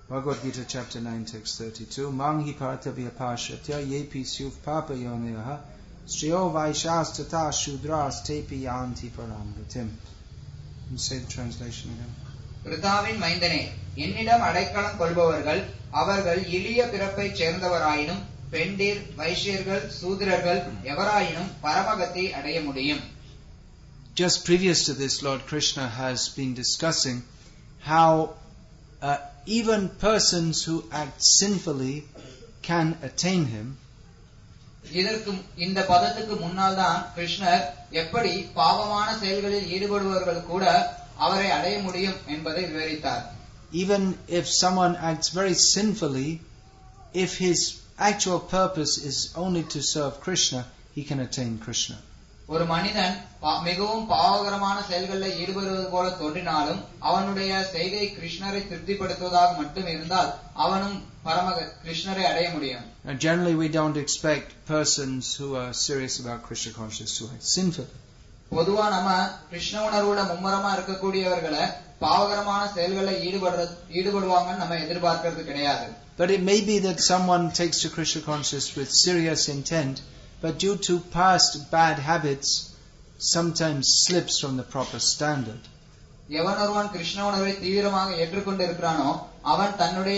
Bhagavad Gita chapter 9 text 32. Manghi paratavya pashatya yepi syuv papa yoneha striyo vaishas tata shudras tepi yanti paramgatim. Can you say the translation again? பிதாவின் மைந்தனே, என்னிடம் அடைக்கலம் கொள்பவர்கள் அவர்கள் எளிய பிறப்பை சேர்ந்தவராயினும் பெண்டீர் வைஷ்யர்கள் சூத்திரர்கள் எவராயினும் பரமகத்தை அடைய முடியும். Just previous to this, Lord Krishna has been discussing how even persons who act sinfully can attain him. இதற்கு இந்த பதத்துக்கு முன்னால் தான் கிருஷ்ணர் எப்படி பாவமான செயல்களில் ஈடுபடுபவர்கள் கூட அவரை அடைய முடியும் என்பதை விவரித்தார். Even if someone acts very sinfully, if his actual purpose is only to serve Krishna, he can attain Krishna. ஒரு மனிதன் மிகவும் பாவகரமான செயல்களில் ஈடுபடுவது போல தோன்றினாலும் அவனுடைய செய்கை கிருஷ்ணரை திருப்திப்படுத்துவதாக மட்டும் இருந்தால் அவனும் கிருஷ்ணரை அடைய முடியும். Generally we don't expect persons who are serious about Krishna consciousness to act sinfully. பொதுவா நம்ம கிருஷ்ண உணர்வுல மும்மரமா இருக்கக்கூடியவர்களை பாவகரமான செயல்களில் ஈடுபடுவாங்கன்னு நம்ம எதிர்பார்க்கிறது கிடையாது. But it may be that someone takes to Krishna consciousness with serious intent, but due to past bad habits, sometimes slips from the proper standard. எவன் ஒருவன் கிருஷ்ண உணர்வை தீவிரமாக ஏற்றுக்கொண்டு இருக்கிறானோ அவன் தன்னுடைய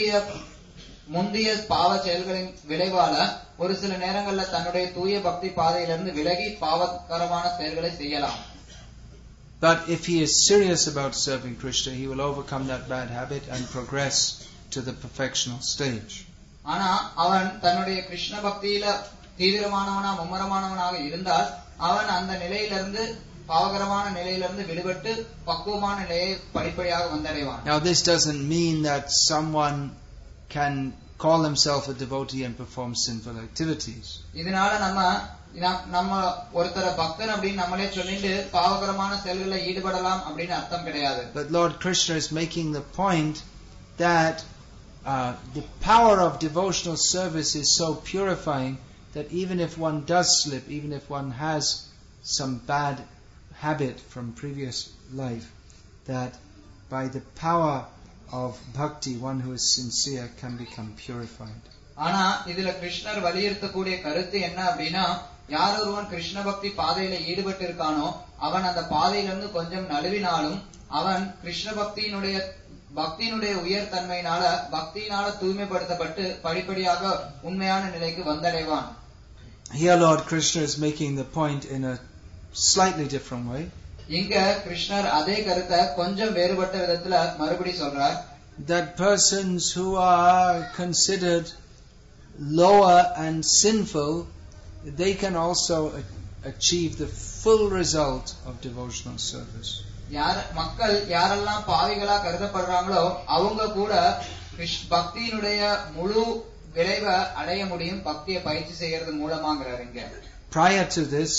முந்தைய பாவ செயல்களின் விளைவால ஒரு சில நேரங்கள்ல தன்னுடைய தூய பக்தி பாதையிலிருந்து விலகி பாவகரமான செயல்களை செய்யலாம். But if he is serious about serving Krishna, he will overcome that bad habit and progress to the perfectional stage. ஆனா அவன் தன்னுடைய கிருஷ்ண பக்தியில தீவிரமானவனா மும்மரமானவனாக இருந்தால் அவன் அந்த நிலையிலிருந்து பாவகரமான நிலையிலிருந்து விடுபட்டு பக்குவமான நிலையை படிப்படியாக வந்தடைவான். Now this doesn't mean that someone can call himself a devotee and perform sinful activities. இதனால நம்ம ஒருத்தர பக்தன் அப்படின்னு நம்மளே சொல்லிட்டு பாவகரமான செயல்களில் ஈடுபடலாம் அப்படின்னு அர்த்தம் கிடையாது. But Lord Krishna is making the point that the power of devotional service is so purifying that even if one does slip, even if one has some bad habit from previous life, that by the power of bhakti, one who is sincere can become purified. ஆனா இதுல கிருஷ்ணர் வலியுறுத்தக்கூடிய கருத்து என்ன அப்படின்னா, யார் ஒருவன் கிருஷ்ண பக்தி பாதையில ஈடுபட்டு இருக்கானோ அவன் அந்த பாதையிலிருந்து கொஞ்சம் நழுவினாலும் அவன் கிருஷ்ண பக்தியினுடைய உயர் தன்மையினால பக்தியினால தூய்மைப்படுத்தப்பட்டு படிப்படியாக உண்மையான நிலைக்கு வந்தடைவான். Here Lord Krishna is making the point in a slightly different way. இங்க கிருஷ்ணர் அதே கருத்தை கொஞ்சம் வேறுபட்ட விதத்துல மறுபடி சொல்றார். That persons who are considered lower and sinful, they can also achieve the full result of devotional service. மக்கள் யாரெல்லாம் பாவிகளா கருதப்படுறாங்களோ அவங்க கூட பக்தியினுடைய முழு விளைவை அடைய முடியும் பக்தியை பயிற்சி செய்யறது மூலமாங்கிறார் இங்க. Prior to this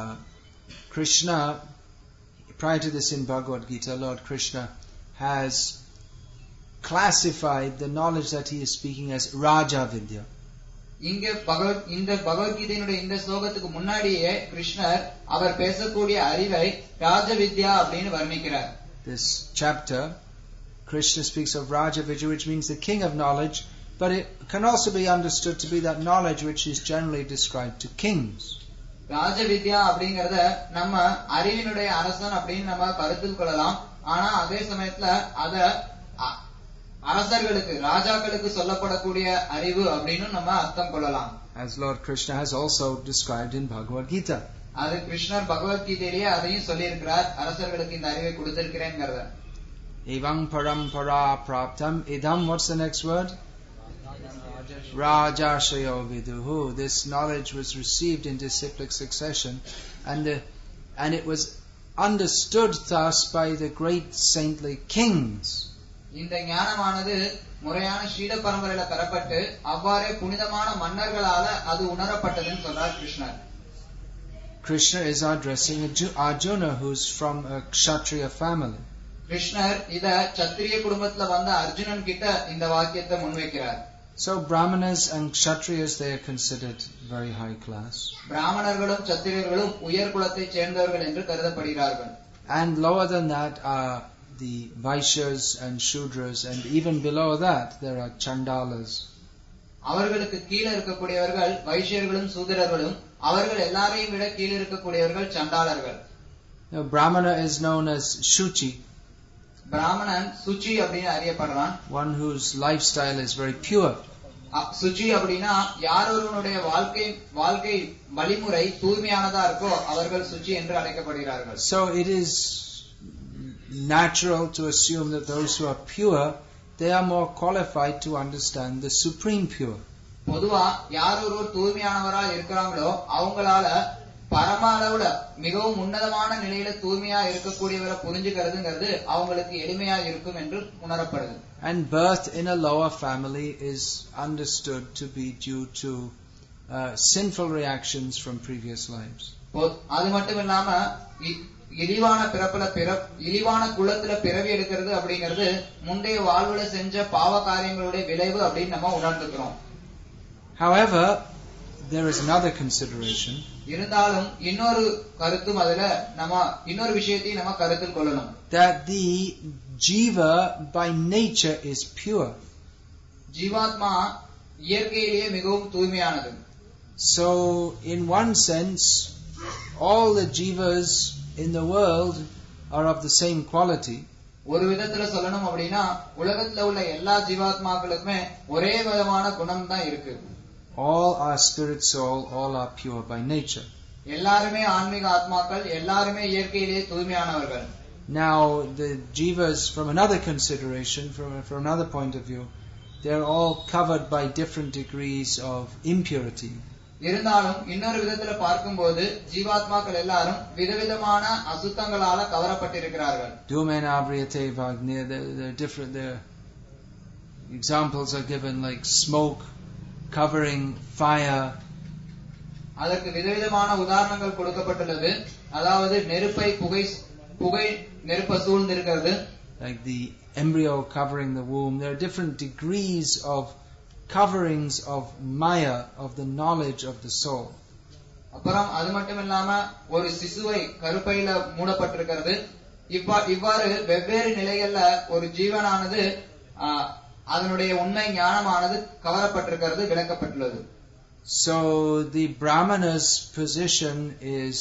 in Bhagavad Gita, Lord Krishna has classified the knowledge that he is speaking as Raja Vidya. இந்த பகவத்கீதையினுடைய இந்த ஸ்லோகத்துக்கு முன்னாடியே கிருஷ்ணர் அவர் பேசக்கூடிய அறிவை ராஜ வித்யா அப்படின்னு வர்ணிக்கிறார். This chapter, Krishna speaks of Raja Vidya, which means the king of knowledge, but it can also be understood to be that knowledge which is generally described to kings. ராஜ வித்யா அப்படிங்கறத நம்ம அறிவினுடைய அரசன் அப்படின்னு நம்ம கருத்தில் கொள்ளலாம். ஆனா அதே சமயத்துல அத அரசர்களுக்கு ராஜாக்களுக்கு சொல்லப்படக்கூடிய அறிவு அப்படின்னு நம்ம அர்த்தம் கொள்ளலாம். As Lord Krishna has also described in Bhagavad Gita. அது கிருஷ்ணர் பகவத்கீதையிலேயே அதையும் சொல்லியிருக்கிறார், அரசர்களுக்கு இந்த அறிவை கொடுத்திருக்கிறேன்ங்கறத. Evam parampara praptam idam, what's the next word? Rajashayo viduhu. This knowledge was received in disciplic succession and it was understood thus by the great saintly kings. இந்த ஞானமானது முறையான ஸ்ரீட பரம்பரையில பெறப்பட்டு அவ்வாறே புனிதமான மன்னர்களால அது உணரப்பட்டதுன்னு சொல்றார் கிருஷ்ணர். Krishna is addressing Arjuna, who's from a Kshatriya family. கிருஷ்ணர் இத சத்திரிய குடும்பத்துல வந்த அர்ஜுனன் கிட்ட இந்த வாக்கியத்தை முன்வைக்கிறார். So Brahmanas and Kshatriyas, they are considered very high class. பிராமணர்களும் சத்திரியர்களும் உயர் குலத்தை சேர்ந்தவர்கள் என்று கருதப்படுகிறார்கள். And lower than that are the Vaishyas and Shudras, and even below that there are Chandalas. அவர்களுக்கு கீழே இருக்கக்கூடியவர்கள் வைஷ்யர்களும் சூத்திரர்களும், அவர்கள் எல்லாரையும் விட கீழே இருக்கக்கூடியவர்கள் சண்டாளர்கள். Now, Brahmana is known as Shuchi. பிராமணன் சுச்சி அப்படின்னு அறியப்படுறான். One whose lifestyle is very pure. Suchi அப்படின்னா யாரொருவனுடைய வாழ்க்கை வழிமுறை தூய்மையானதா இருக்கோ அவர்கள் சுச்சி என்று அழைக்கப்படுகிறார்கள். So it is natural to assume that those who are pure, they are more qualified to understand the supreme pure. பொதுவா யாரொருவர் தூய்மையானவரா இருக்கிறாங்களோ அவங்களால பரம அளவுல மிகவும் உன்னதமான நிலையில தூய்மையா இருக்கக்கூடியவரை புரிஞ்சுக்கிறதுங்கிறது அவங்களுக்கு எளிமையா இருக்கும் என்று உணரப்படுது. And birth in a lower family is understood to be due to sinful reactions from previous lives. அது மட்டும் இல்லாம இழிவான குலத்துல பிறவி எடுக்கிறது அப்படிங்கிறது முந்தைய வாழ்வுல செஞ்ச பாவ காரியங்களுடைய விளைவு அப்படின்னு நம்ம உணர்ந்துக்கிறோம். However, there is another consideration. இருந்தாலும் இன்னொரு கருத்தும் அதுல நம்ம இன்னொரு விஷயத்தையும் நம்ம கருத்தில் கொள்ளணும். That the jiva by nature is pure. ஜீவாத்மா இயற்கையிலேயே மிகவும் தூய்மையானது. So in one sense, all the jivas in the world are of the same quality. ஒரு விதத்துல சொல்லணும் அப்படின்னா உலகத்துல உள்ள எல்லா ஜீவாத்மாக்களுக்குமே ஒரே விதமான குணம் தான் இருக்கு. All are spirit soul, all are pure by nature. எல்லாருமே ஆன்மீக ஆத்மாக்கள், எல்லாருமே இயற்கையிலேயே தூய்மையானவர்கள். Now the jivas, from another consideration, from another point of view, they are all covered by different degrees of impurity. இருந்தாலும் இன்னொரு விதத்துல பார்க்கும்போது ஜீவாத்மாக்கள் எல்லாரும் விதவிதமான அசுத்தங்களால கவரப்பட்டிருக்கிறார்கள். Dhumenavriyate vagniya, they're different. Their examples are given like smoke covering fire. அதற்கு விதவிதமான உதாரணங்கள் கொடுக்கப்பட்டுள்ளது. அதாவது நெருப்பை புகை நெருப்ப சூழ்ந்திருக்கிறது. Like the embryo covering the womb. There are different degrees of coverings of maya, of the knowledge of the soul. அப்புறம் அது மட்டும் இல்லாம ஒரு சிசுவை கருப்பையில மூடப்பட்டிருக்கிறது. இவ்வாறு வெவ்வேறு நிலைகள்ல ஒரு ஜீவனானது அதனுடைய உண்மை ஞானமானது கவரப்பட்டிருக்கிறது, விளக்கப்பட்டுள்ளது. So the Brahmana's position is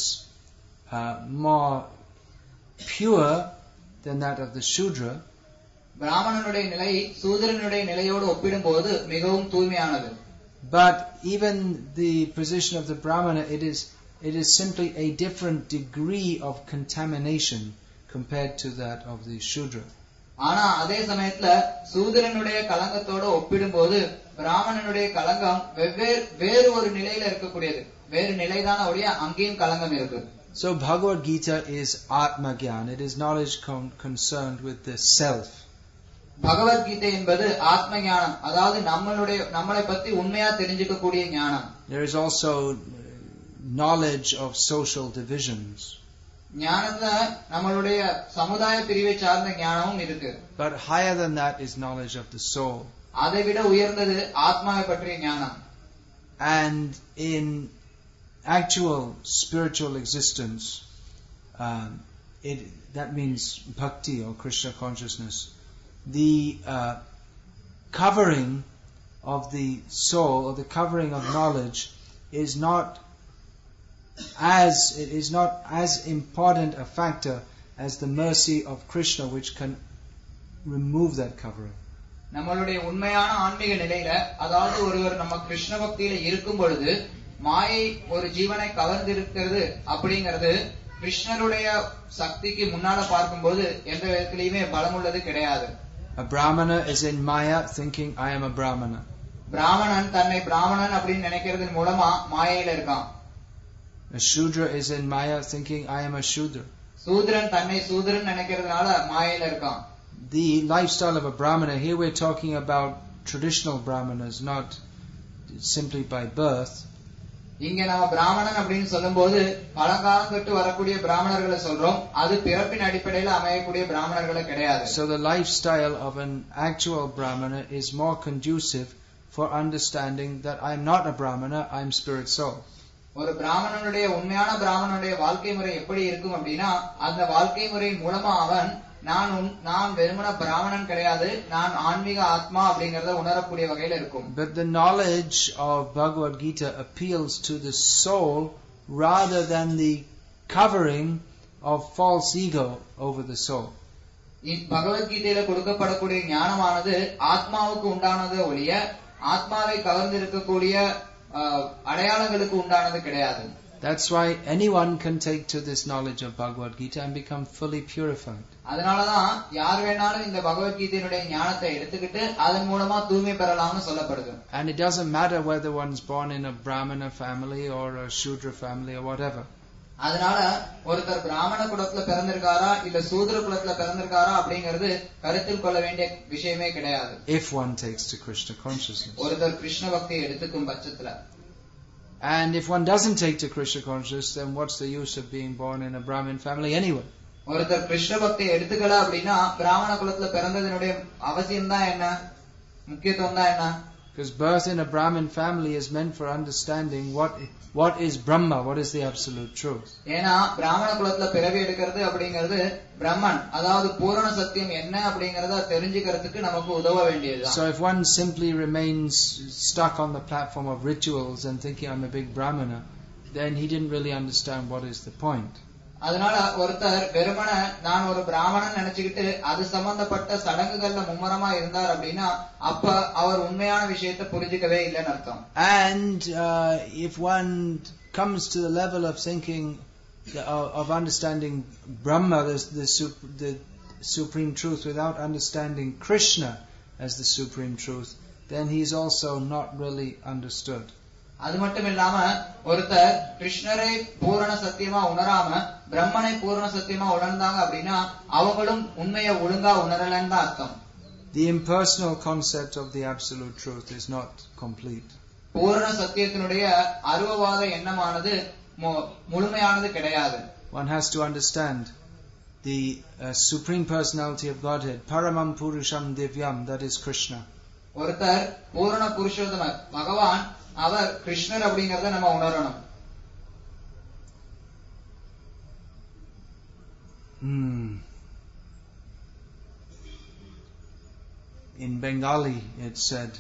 more pure than that of the Shudra. பிராமணனுடைய நிலை சூத்திரனுடைய நிலையோடு ஒப்பிடும்போது மிகவும் தூய்மையானது. But even the position of the Brahmana, it is simply a different degree of contamination compared to that of the Shudra. ஆனா அதே சமயத்துல சூத்திரனுடைய கலங்கத்தோட ஒப்பிடும்போது பிராமணனுடைய கலங்கம் வேறு ஒரு நிலையில இருக்கக்கூடியது. வேறு நிலைதான உடைய அங்கேயும் கலங்கம் இருக்கு. So Bhagavad Gita is Atma Gyan. It is knowledge concerned with the self. Bhagavad Gita என்பது ஆத்ம ஞானம், அதாவது நம்மளை பத்தி உண்மையா தெரிஞ்சுக்கக்கூடிய ஞானம். There is also knowledge of social divisions. ஞானத்துல நம்மளுடைய சமுதாய பிரிவை சார்ந்த ஞானமும் இருக்கு. But higher than that is knowledge of the soul. அதை விட உயர்ந்தது ஆத்மாவை பற்றிய ஞானம். And in actual spiritual existence, that means bhakti or Krishna consciousness. The covering of the soul, or the covering of knowledge, is not as important a factor as the mercy of Krishna, which can remove that covering. நம்மளுடைய உண்மையான ஆன்மீக நிலையில, அதாவது ஒருவர் நம்ம கிருஷ்ண பக்தியில இருக்கும் பொழுது மாயை ஒரு ஜீவனை கவர்ந்திருக்கிறது அப்படிங்கிறது கிருஷ்ணருடைய சக்திக்கு முன்னால பார்க்கும்போது எந்த விதத்திலையுமே பலமுள்ளது கிடையாது. A Brahmana is in Maya thinking, I am a Brahmana. பிராமணன் தன்னை பிராமணன் அப்படின்னு நினைக்கிறது மூலமா மாயையில இருக்கான். A Shudra is in Maya thinking, I am a Shudra. சூத்ரன் தன்னை சூத்ரன் நினைக்கிறதுனால மாயையில இருக்கான். The lifestyle of a Brahmana, here we're talking about traditional Brahmanas, not simply by birth. இங்க நம்ம பிராமணன் அப்படின்னு சொல்லும்போது பழங்காலம் தொட்டு வரக்கூடிய பிராமணர்களை சொல்றோம். அது பிறப்பின் அடிப்படையில் அமையக்கூடிய பிராமணர்களை கிடையாது. So the lifestyle of an actual Brahmana is more conducive for understanding that I am not a Brahmana, I am spirit soul. ஒரு பிராமணனுடைய உண்மையான பிராமணனுடைய வாழ்க்கை முறை எப்படி இருக்கும் அப்படின்னா அந்த வாழ்க்கை முறையின் மூலமா அவன் நான் வெறுமன பிராமணன் கிடையாது, நான் ஆன்மீக ஆத்மா அப்படிங்கறத உணரக்கூடிய வகையில இருக்கும். But the knowledge of Bhagavad Gita appeals to the soul rather than the covering of false ego over the soul. பகவத்கீதையில கொடுக்கப்படக்கூடிய ஞானமானது ஆத்மாவுக்கு உண்டானது ஒழிய ஆத்மாவை கவர்ந்திருக்கக்கூடிய அடையாளங்களுக்கு உண்டானது கிடையாது. That's why anyone can take to this knowledge of Bhagavad Gita and become fully purified. அதனாலதான் யார் வேணாலும் இந்த பகவத்கீதையினுடைய ஞானத்தை எடுத்துக்கிட்டு அதன் மூலமா தூய்மை பெறலாம்னு சொல்லப்படுது. And it doesn't matter whether one's born in a Brahmana family or a Shudra family or whatever. அதனால ஒருத்தர் பிராமண குலத்துல பிறந்திருக்காரா இல்ல சூத்ர குலத்துல பிறந்திருக்காரா அப்படிங்கிறது கருத்தில் கொள்ள வேண்டிய விஷயமே கிடையாது. If one takes to Krishna consciousness. ஒருத்தர் கிருஷ்ண பக்தியை எடுத்துக்கும் பட்சத்துல. And if one doesn't take to Krishna consciousness, then what's the use of being born in a Brahmin family anyway? ஒருத்தர் கிருஷ்ண பக்தியை எடுத்துக்கல அப்படின்னா பிராமண குலத்துல பிறந்ததனுடைய அவசியம் தான் என்ன, முக்கியத்துவம் தான் என்ன? Because birth in a Brahmin family is meant for understanding what is Brahma, what is the absolute truth. ஏனா பிராமண குலத்துல பிறவி எடுக்கிறது அப்படிங்கிறது பிரம்மன், அதாவது பூரண சத்தியம் என்ன அப்படிங்கறத தெரிஞ்சுக்கிறதுக்கு நமக்கு உதவ வேண்டியது. So if one simply remains stuck on the platform of rituals and thinking I'm a big Brahmana, then he didn't really understand what is the point. அதனால ஒருத்தர் வெறுமன நான் ஒரு பிராமணன் நினைச்சுக்கிட்டு அது சம்பந்தப்பட்ட சடங்குகள்ல மும்மரமா இருந்தார் அப்படின்னா அப்ப அவர் உண்மையான விஷயத்தை புரிஞ்சுக்கவே இல்லைன்னு அர்த்தம். And if one comes to the level of thinking of understanding Brahma, the supreme truth, without understanding Krishna as the supreme truth, then he is also not really understood. அது மட்டும் இல்லாம ஒருத்தர் கிருஷ்ணரை பூரண சத்தியமா உணராம பிரம்மனை பூரண சத்தியமா உணர்ந்தாங்க அப்படின்னா அவங்களும் உண்மையை ஒழுங்கா உணரலன்னு தான் அர்த்தம். The impersonal concept of the absolute truth is not complete. பூரண சத்தியத்தினுடைய அருவவாத எண்ணமானது முழுமையானது கிடையாது. One has to understand the supreme personality of Godhead, Paramam Purusham Divyam, that is Krishna. ஒருத்தர் பூரண புருஷோத்தம பகவான், அவர் கிருஷ்ணர் அப்படிங்கறத நம்ம உணரணும். In Bengali it said,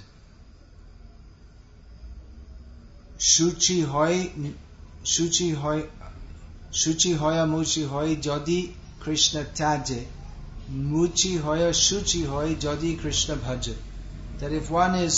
Shuchi hoya muchi hoy jodi Krishna tyaje, muchi hoya shuchi hoy jodi Krishna bhaje. That if one is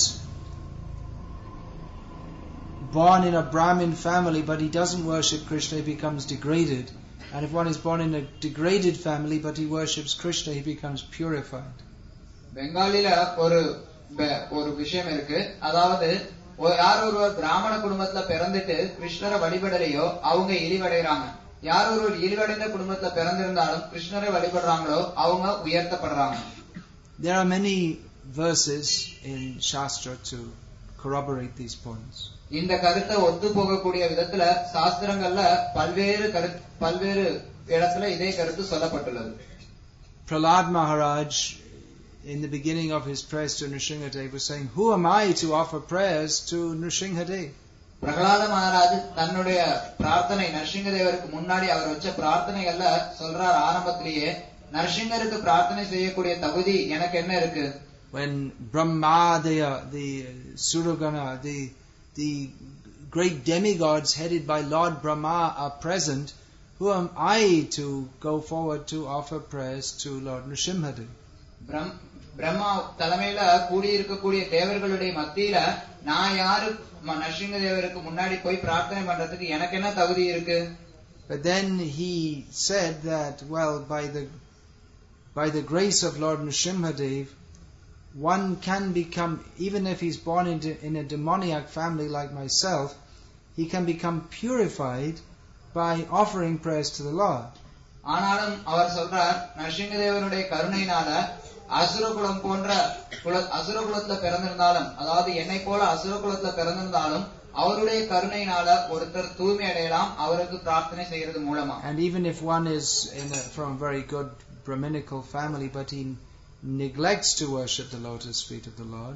born in a Brahmin family but he doesn't worship Krishna, he becomes degraded. And if one is born in a degraded family but he worships Krishna, he becomes purified. பெங்காலில ஒரு விஷயம் இருக்கு. அதாவது யார் ஒருவர் பிராமண குடும்பத்துல பிறந்துட்டு கிருஷ்ணரை வழிபடலையோ அவங்க இழிவடைறாங்க. யார் ஒருவர் இழிவடைந்த குடும்பத்துல பிறந்திருந்தாலும் கிருஷ்ணரை வழிபடுறாங்களோ அவங்க உயர்த்தப்படுறாங்க. There are many verses in Shastra to corroborate these points. இந்த கருத்தை ஒத்து போகக்கூடிய விதத்துல சாஸ்திரங்கள்ல பல்வேறு இடத்துல இதே கருத்து சொல்லப்பட்டுள்ளது. Prahlad Maharaj, in the beginning of his prayers to Nrsimhadev, was saying, "Who am I to offer prayers to Nrsimhadev?" Prahlada Maharaj தன்னுடைய பிரார்த்தனை நரசிங்கதேவருக்கு முன்னாடி அவர் வச்ச பிரார்த்தனைகள்ல சொல்றார் ஆரம்பத்திலேயே, நரசிங்கருக்கு பிரார்த்தனை செய்யக்கூடிய தகுதி எனக்கு என்ன இருக்கு? When Brahmadaya, the Suragana, the great demigods headed by Lord Brahma are present, who am I to go forward to offer prayers to Lord Nrsimhadev? Brahma தலைமையில கூடியிருக்கக்கூடிய தேவர்களுடைய மத்தியில நான் யாரு நரசிங்கதேவருக்கு முன்னாடி போய் பிரார்த்தனை பண்றதுக்கு எனக்கு என்ன தகுதி இருக்கு? But then he said that, well, by the grace of Lord Nrsimhadev, one can become, even if he's born in a demoniac family like myself, he can become purified by offering prayers to the Lord. ஆனாலும் அவர் சொல்றார், நரசிங்கதேவனுடைய கருணையினால அசுரகுலத்துல பிறந்திருந்தாலும், அதாவது என்னை போல அசுரகுலத்துல பிறந்திருந்தாலும் அவருடைய கருணையினால ஒருத்தர் தூய்மை அடையலாம் அவருக்கு பிரார்த்தனை செய்யறது மூலமா. And even if one is from a very good Brahminical family, but he neglects to worship the lotus feet of the Lord,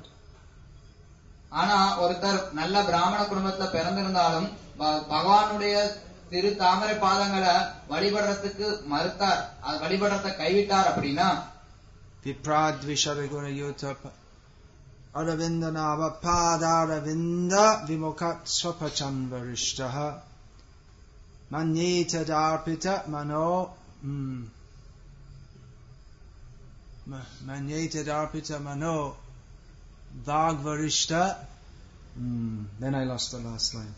ஆனா ஒருத்தர் நல்ல பிராமண குடும்பத்துல பிறந்திருந்தாலும் பகவானுடைய திரு தாமரை பாதங்களை வழிபடுறதுக்கு மறுத்தார், வழிபடுறத கைவிட்டார் அப்படின்னா விப்ராத்விஷரகுண யூத அரவிந்த நாம பாதாரவிந்த விமுகாத் ஸ்வபச்சன் வரிஷ்டஹ மன்யேததார்பித மனோ manyetadarpita mano vagvarishta. Then I lost the last line.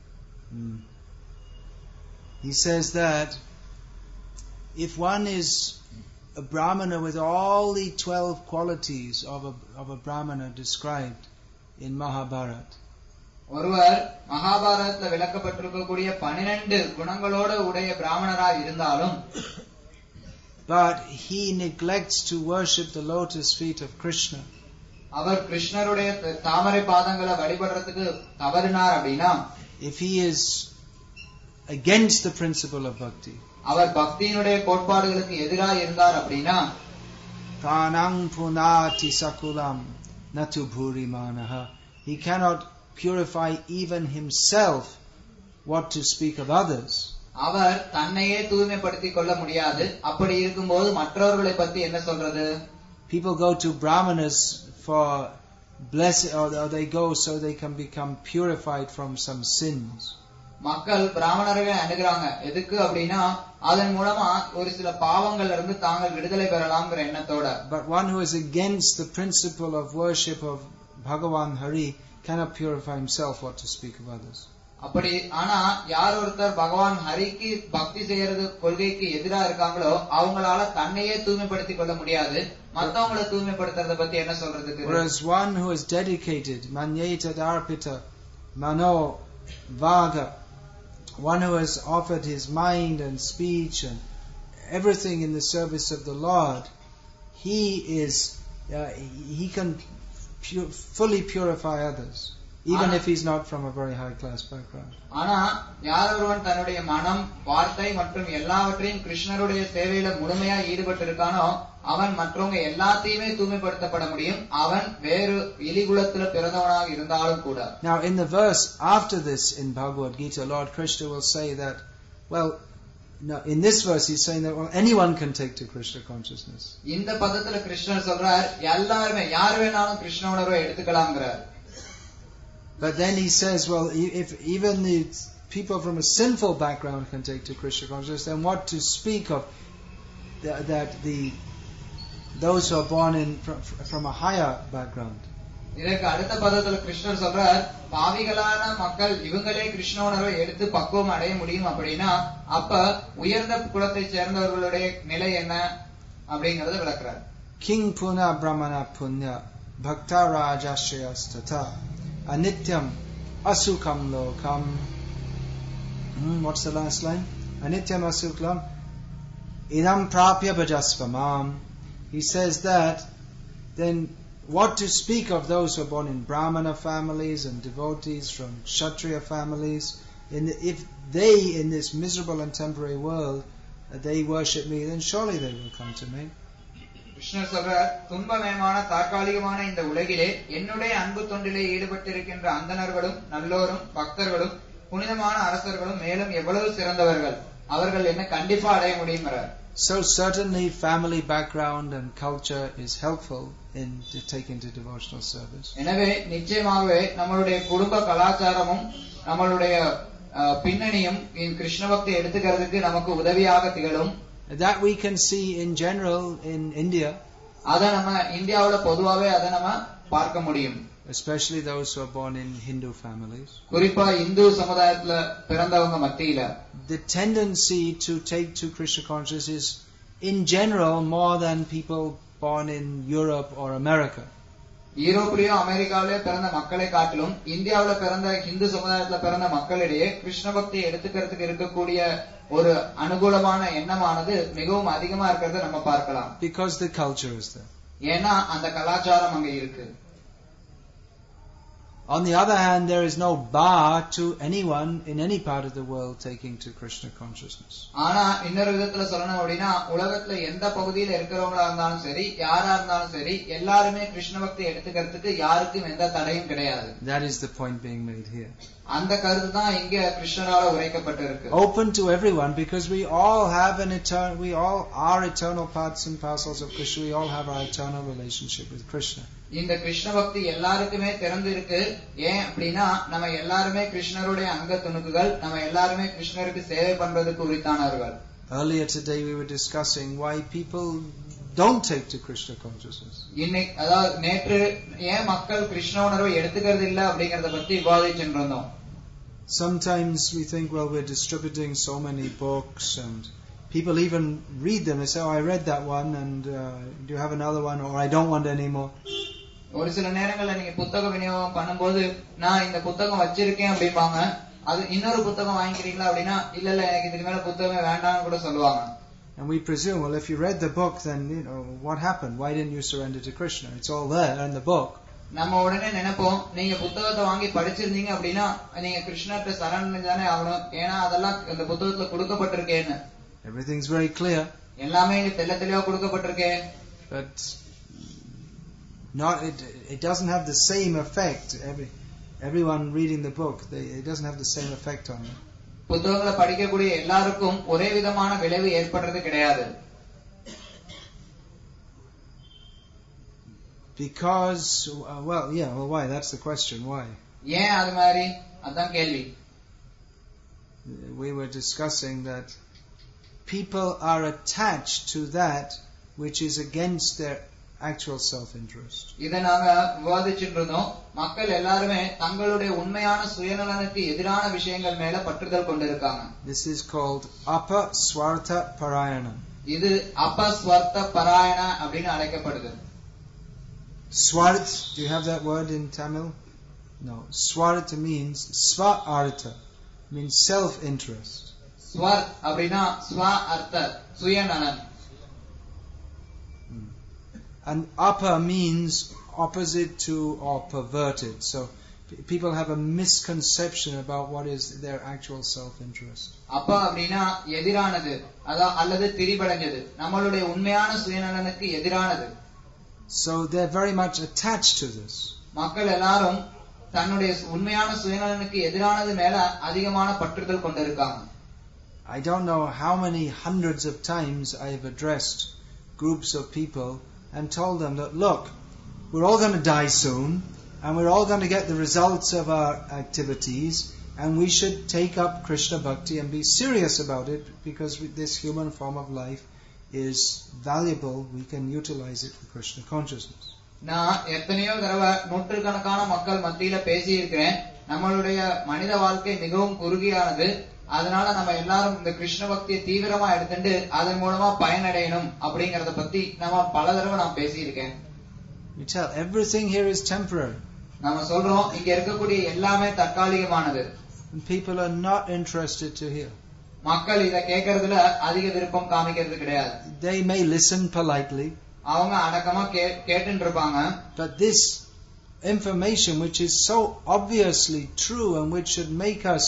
He says that if one is a brahmana with all the 12 qualities of a brahmana described in Mahabharata, ஒருவர் மகாபாரதத்துல விளக்கப்பட்டிருக்கக்கூடிய 12 குணங்களோட உடைய பிராமணராய் இருந்தாலும், but he neglects to worship the lotus feet of Krishna, அவர் கிருஷ்ணருடைய தாமரை பாதங்களை வழிபடுறதுக்கு தவறினார் அப்படின்னா, if he is against the principle of bhakti, அவர் பக்தியினுடைய கோட்பாடுகளுக்கு எதிராக இருந்தார் அப்படின்னா, pranang punati sakulam natu bhuri manaha, he cannot purify even himself, what to speak of others. அவர் தன்னையே தூய்மைப்படுத்திக் கொள்ள முடியாது. அப்படி இருக்கும்போது மற்றவர்களை பத்தி என்ன சொல்றது? People go to brahmanas for blessing, or they go so they can become purified from some sins. மக்கள் பிராமணர்களை அணுகுறாங்க. எதுக்கு அப்படின்னா, அதன் மூலமா ஒரு சில பாவங்கள்ல இருந்து தாங்கள் விடுதலை பெறலாம்ங்கிற எண்ணத்தோட. But one who is against the principle of worship of Bhagavan Hari cannot purify himself, what to speak of others. அப்படி ஆனா யார் ஒருத்தர் பகவான் ஹரிக்கு பக்தி செய்யறது கொள்கைக்கு எதிரா இருக்காங்களோ அவங்களால தன்னையே தூய்மைப்படுத்திக் கொள்ள முடியாது. மத்தவங்களை தூய்மைப்படுத்துறத பத்தி என்ன சொல்றதுக்கு? Whereas one who is dedicated, manyetadarpita mano vaga, one who has offered his mind and speech and everything in the service of the Lord, he can fully purify others, even if he's not from a very high class background. ஆனா யார் ஒருவன் தன்னுடைய மனம், வார்த்தை மற்றும் எல்லாவற்றையும் கிருஷ்ணருடைய சேவையில முழுமையா ஈடுபட்டு இருக்கானோ அவன் மற்றவங்க எல்லாத்தையுமே தூய்மைப்படுத்தப்பட முடியும், அவன் வேறு இலிகுலத்துல பிறந்தவனாக இருந்தாலும் கூட. Now in the verse after this in Bhagavad Gita, Lord Krishna will say that, well, now in this verse he's saying that anyone can take to Krishna consciousness. இந்த பதத்துல கிருஷ்ணர் சொல்றார் எல்லாருமே யார் வேணாலும் கிருஷ்ண உணர்வை எடுத்துக்கலாம்ங்கறார். But then he says, well, if even the people from a sinful background can take to Krishna consciousness, then what to speak of that those who are born from a higher background? இதற்கு அடுத்த பதத்துல கிருஷ்ணர் சொல்றார், பாவிகளான மக்கள் இவங்களே கிருஷ்ண உணர்வை எடுத்து பக்குவம் அடைய முடியும் அப்படின்னா, அப்ப உயர்ந்த குலத்தை சேர்ந்தவர்களுடைய நிலை என்ன அப்படிங்கறத விளக்குறார். King puna brahmana punya bhakta rajashriyastata anityam asukam lokam. What's the last line? Anityam asukam idam prapya bhajasvamam. He says that then what to speak of those who are born in Brahmana families and devotees from Kshatriya families, if they in this miserable and temporary world they worship me, then surely they will come to me. கிருஷ்ணர் சொல்றார், துன்பமயமான தற்காலிகமான இந்த உலகிலே என்னுடைய அன்பு தொண்டிலே ஈடுபட்டிருக்கின்ற அந்தணர்களும் நல்லோரும் பக்தர்களும் புனிதமான அரசர்களும் மேலும் எவ்வளவு சிறந்தவர்கள், அவர்கள் என்ன கண்டிப்பா அடைய முடியுங்கிறார். So certainly family background and culture is helpful in taking to devotional service. எனவே நிச்சயமாகவே நம்மளுடைய குடும்ப கலாச்சாரமும் நம்மளுடைய பின்னணியும் கிருஷ்ண பக்தி எடுத்துக்கிறதுக்கு நமக்கு உதவியாக திகழும். That we can see in general in India. அத நம்ம இந்தியாவுல பொதுவாவே அத நம்ம பார்க்க முடியும். Especially those who are born in Hindu families. குறிப்பா இந்து சமுதாயத்துல பிறந்தவங்க மத்தியில the tendency to take to Krishna consciousness is in general more than people born in Europe or America. யூரோப்லயும் அமெரிக்காவிலேயே பிறந்த மக்களை காட்டிலும் இந்தியாவுல பிறந்த இந்து சமுதாயத்துல பிறந்த மக்களிடையே கிருஷ்ண பக்தி எடுத்துக்கிறதுக்கு இருக்கக்கூடிய ஒரு அனுகூலமான எண்ணமானது மிகவும் அதிகமா இருக்கிறத நம்ம பார்க்கலாம். Because the culture is there. ஏன்னா அந்த கலாச்சாரம் அங்க இருக்கு. On the other hand, there is no bar to anyone in any part of the world taking to Krishna consciousness. ஆனா இன்னொரு விதத்துல சொல்லணும் அப்படின்னா உலகத்துல எந்த பகுதியில இருக்கிறவங்களா இருந்தாலும் சரி யாரா இருந்தாலும் சரி எல்லாருமே கிருஷ்ண பக்தி எடுத்துக்கிறதுக்கு யாருக்கும் எந்த தடையும் கிடையாது. That is the point being made here. அந்த கருத்து தான் இங்க கிருஷ்ணரால உரைக்கப்பட்டிருக்கு. Open to everyone, because we all are eternal parts and parcels of Krishna. We all have our eternal relationship with Krishna. இந்த கிருஷ்ண பக்தி எல்லாருக்குமே திறந்து இருக்கு. ஏன் அப்படின்னா நம்ம எல்லாருமே கிருஷ்ணருடைய அங்க துணுக்குகள், நம்ம எல்லாருமே கிருஷ்ணருக்கு சேவை பண்றதுக்கு உரித்தானவர்கள். Earlier today we were discussing why people don't take to Krishna consciousness. இன்னைக்கு அதாவது நேற்று ஏன் மக்கள் கிருஷ்ண உணர்வை எடுத்துக்கிறது இல்ல அப்படிங்கறத பத்தி விவாதிச்சுட்டு இருந்தோம். Sometimes we think, well, we're distributing so many books and people even read them. They say, oh, I read that one and do you have another one, or I don't want any more. ஒரு சில நேரங்கள்ல நீங்க புத்தக விநியோகம் பண்ணும்போது நான் இந்த புத்தகம் வச்சிருக்கேன் அப்படிப்பாங்க. அது இன்னொரு புத்தகம் வாங்கிக்கிறீங்களா அப்படின்னா இல்ல எனக்கு இதுக்கு மேல புத்தகமே வேண்டாம்னு கூட சொல்லுவாங்க. And we presume, well, if you read the book, then what happened? Why didn't you surrender to Krishna? It's all there in the book. நம்ம உடனே நினைப்போம், நீங்க புத்தகத்தை வாங்கி படிச்சிருந்தீங்க அப்படின்னா நீங்க கிருஷ்ணர்ட்ட சரணடைஞ்சானே ஆகணும், ஏன்னா அதெல்லாம் இந்த புத்தகத்துல கொடுக்கப்பட்டிருக்கேன்னு. Everything's very clear. எல்லாமே இங்க தெளிவா கொடுக்கப்பட்டிருக்கே. But it doesn't have the same effect. Everyone reading the book, it doesn't have the same effect on them. புத்தகங்களை படிக்கக்கூடிய எல்லாருக்கும் ஒரே விதமான விளைவு ஏற்படுறது கிடையாது. Because why? That's the question. Why? ஏன் அது மாதிரி? அதான் கேள்வி. We were discussing that people are attached to that which is against their actual self-interest. இத நாங்க விவாதிச்சிட்டு இருந்தோம். மக்கள் எல்லாரும் தங்களுடைய உண்மையான சுயநலனுக்கு எதிரான விஷயங்கள் மேல பற்றுதல் கொண்டிருக்காங்க. This is called apaswartha parayana. இது apaswartha parayana அப்படினு அழைக்கப்படுது. Swarth, do you have that word in Tamil? No. Swartha means sva-artha, means self-interest. Swarth அப்படினா sva-artha, சுயநலன். And apa means opposite to or perverted. So people have a misconception about what is their actual self-interest. அப்பா அப்படினா எதிரானது, அல்லது திரிபடைஞ்சது, நம்மளுடைய உண்மையான சுயநலனுக்கு எதிரானது. So they're very much attached to this. மக்கள் எல்லாரும் தன்னுடைய உண்மையான சுயநலனுக்கு எதிரானது மேல அதிகமான பற்றுதல் கொண்டிருக்காங்க. I don't know how many hundreds of times I have addressed groups of people and told them that, look, we're all going to die soon and we're all going to get the results of our activities, and we should take up Krishna Bhakti and be serious about it, because this human form of life is valuable. We can utilize it for Krishna consciousness. நான் எத்தனையோ தடவை நூற்றுக்கணக்கான மக்கள் மத்தியில பேசி இருக்கிறேன். நம்மளுடைய மனித வாழ்க்கை மிகவும் குறுகியானது, அதனால நம்ம எல்லாரும் இந்த கிருஷ்ண பக்தியை தீவிரமா எடுத்துட்டு அதன் மூலமா பயனடையணும் அப்படிங்கறத பத்தி நம்ம பல தடவை நான் பேசியிருக்கேன். We tell everything here is temporary. நம்ம சொல்றோம் இங்க இருக்கக்கூடிய எல்லாமே தற்காலிகமானது. And people are not interested to hear. மக்கள் இத கேட்கறதுல அதிக விருப்பம் காமிக்கிறது கிடையாது. They may listen politely. அவங்க அடக்கமா கேட்டுட்டு இருப்பாங்க. But this information, which is so obviously true and which should make us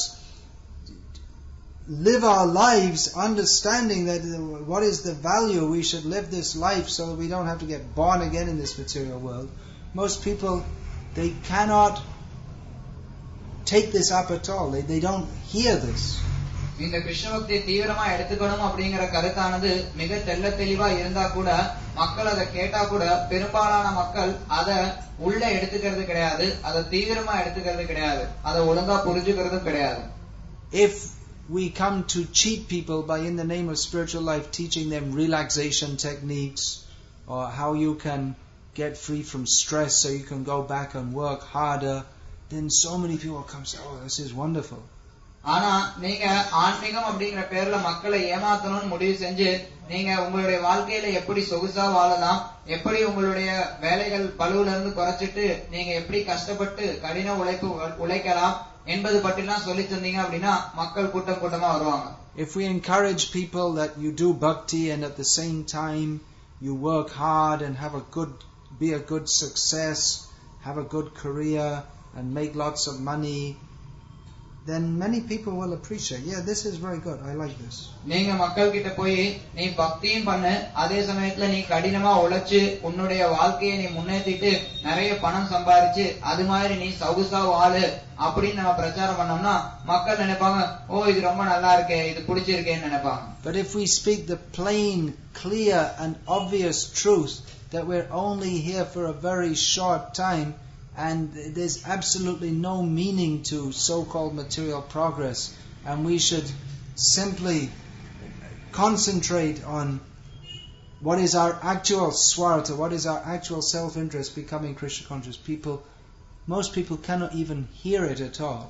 live our lives understanding that what is the value, we should live this life so that we don't have to get born again in this material world. Most people, they cannot take this up at all. They don't hear this. இந்த கிருஷ்ண பக்தியை தீவிரமா எடுத்துக்கணும் அப்படிங்கிற கருத்தானது மிக தெளிவா இருந்தா கூட மக்கள் அதை கேட்டா கூட பெரும்பாலான மக்கள் அதை உள்ள எடுத்துக்கிறது கிடையாது, அதை தீவிரமா எடுத்துக்கிறது கிடையாது, அதை ஒழுங்கா புரிஞ்சுக்கிறதும் கிடையாது. If we come to cheat people by, in the name of spiritual life, teaching them relaxation techniques or how you can get free from stress so you can go back and work harder, then so many people come and say, oh, this is wonderful. ஆனா நீங்க ஆன்மீகம் அப்படிங்கிற பேர்ல மக்களை ஏமாத்தணும்னு முடிவு செஞ்சு நீங்க உங்களுடைய வாழ்க்கையில எப்படி சொகுசா வாழலாம், எப்படி உங்களுடைய வேலைகள் பளுவுல இருந்து குறைச்சிட்டு நீங்க எப்படி கஷ்டப்பட்டு கடின உழைக்கலாம் என்பது பற்றிலாம் சொல்லி தந்தீங்க அப்படின்னா மக்கள் கூட்டமா வருவாங்க. If we encourage people that you do bhakti and at the same time you work hard and be a good success, have a good career and make lots of money, then many people will appreciate, yeah, this is very good, I like this. நீங்க மக்கள் கிட்ட போய் நீ பக்தியும் பண்ணு, அதே சமயத்துல நீ கடினமா உழைச்சு உன்னுடைய வாழ்க்கையை நீ முன்னேற்றிட்டு நிறைய பணம் சம்பாதிச்சு அது மாதிரி நீ சொகுசா வாழு அப்படின்னு நம்ம பிரச்சாரம் பண்ணோம்னா மக்கள் நினைப்பாங்க, ஓ இது ரொம்ப நல்லா இருக்கே, இது பிடிச்சிருக்கேன்னு நினைப்பாங்க. But if we speak the plain, clear and obvious truth that we're only here for a very short time and there's absolutely no meaning to so-called material progress, and we should simply concentrate on what is our actual swartha, what is our actual self-interest, becoming Krishna conscious. Most people cannot even hear it at all.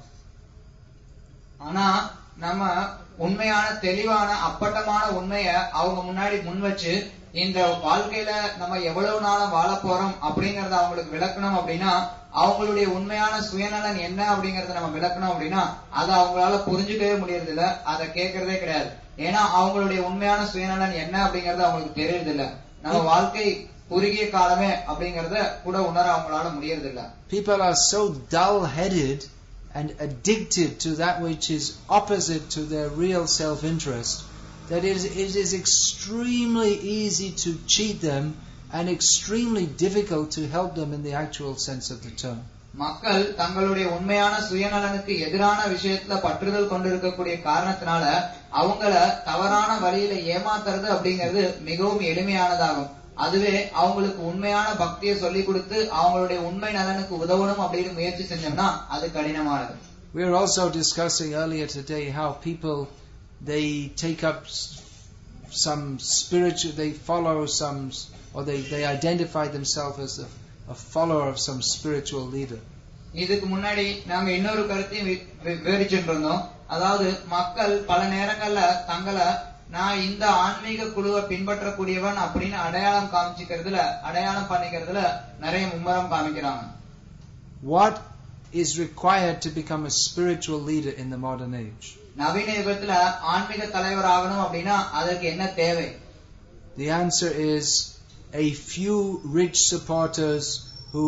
ஆனா நம்ம உண்மையான தெளிவான அப்பட்டமான உண்மைய அவங்க முன்னாடி முன் வச்சு இந்த வாழ்க்கையில நம்ம எவ்வளவு நாளும் வாழ போறோம் அப்படிங்கறத அவங்களுக்கு விளக்கணும் அப்படின்னா, அவங்களுடைய உண்மையான சுயநலன் என்ன அப்படிங்கறத நம்ம விளக்கணும் அப்படின்னா அதை அவங்களால புரிஞ்சுக்கவே முடியறது இல்ல, அதை கேட்கறதே கிடையாது. ஏன்னா அவங்களுடைய உண்மையான சுயநலன் என்ன அப்படிங்கறது அவங்களுக்கு தெரியறது இல்ல. நம்ம வாழ்க்கை குறுகிய காலமே அப்படிங்கறத கூட உணர அவங்களால முடியறது இல்ல. People are so dull-headed and addicted to that which is opposite to their real self-interest that it is extremely easy to cheat them and extremely difficult to help them in the actual sense of the term. மக்கள் தங்களுடைய உண்மையான சுயநலனுக்கு எதிரான விஷயத்துல பற்றுதல் கொண்டிருக்கக்கூடிய காரணத்தினால அவங்கள தவறான வழியில ஏமாத்துறது அப்படிங்கிறது மிகவும் எளிமையானதாகும். அதுவே அவங்களுக்கு உண்மையான பக்தியை சொல்லி கொடுத்து அவங்களுடைய உண்மை நலனுக்கு உதவணும் அப்படின்னு முயற்சி செஞ்சோம்னா அது கடினமானது. We were also discussing earlier today how people they take up some spiritual, they follow some, or they identify themselves as a follower of some spiritual leader. இதுக்கு முன்னாடி நாங்க இன்னொரு கருத்தையும் விவரிச்சுட்டு இருந்தோம். அதாவது மக்கள் பல நேரங்கள்ல தங்களை நான் இந்த ஆன்மீக குழுவை பின்பற்றக்கூடியவன் அப்படின்னு அடையாளம் பண்ணிக்கிறதுல நிறைய மும்முரம் காமிக்கிறாங்க. What is required to become a spiritual leader in the modern age? நவீன யுகத்துல ஆன்மீக தலைவர் ஆகணும் அப்படின்னா அதற்கு என்ன தேவை? The answer is a few rich supporters who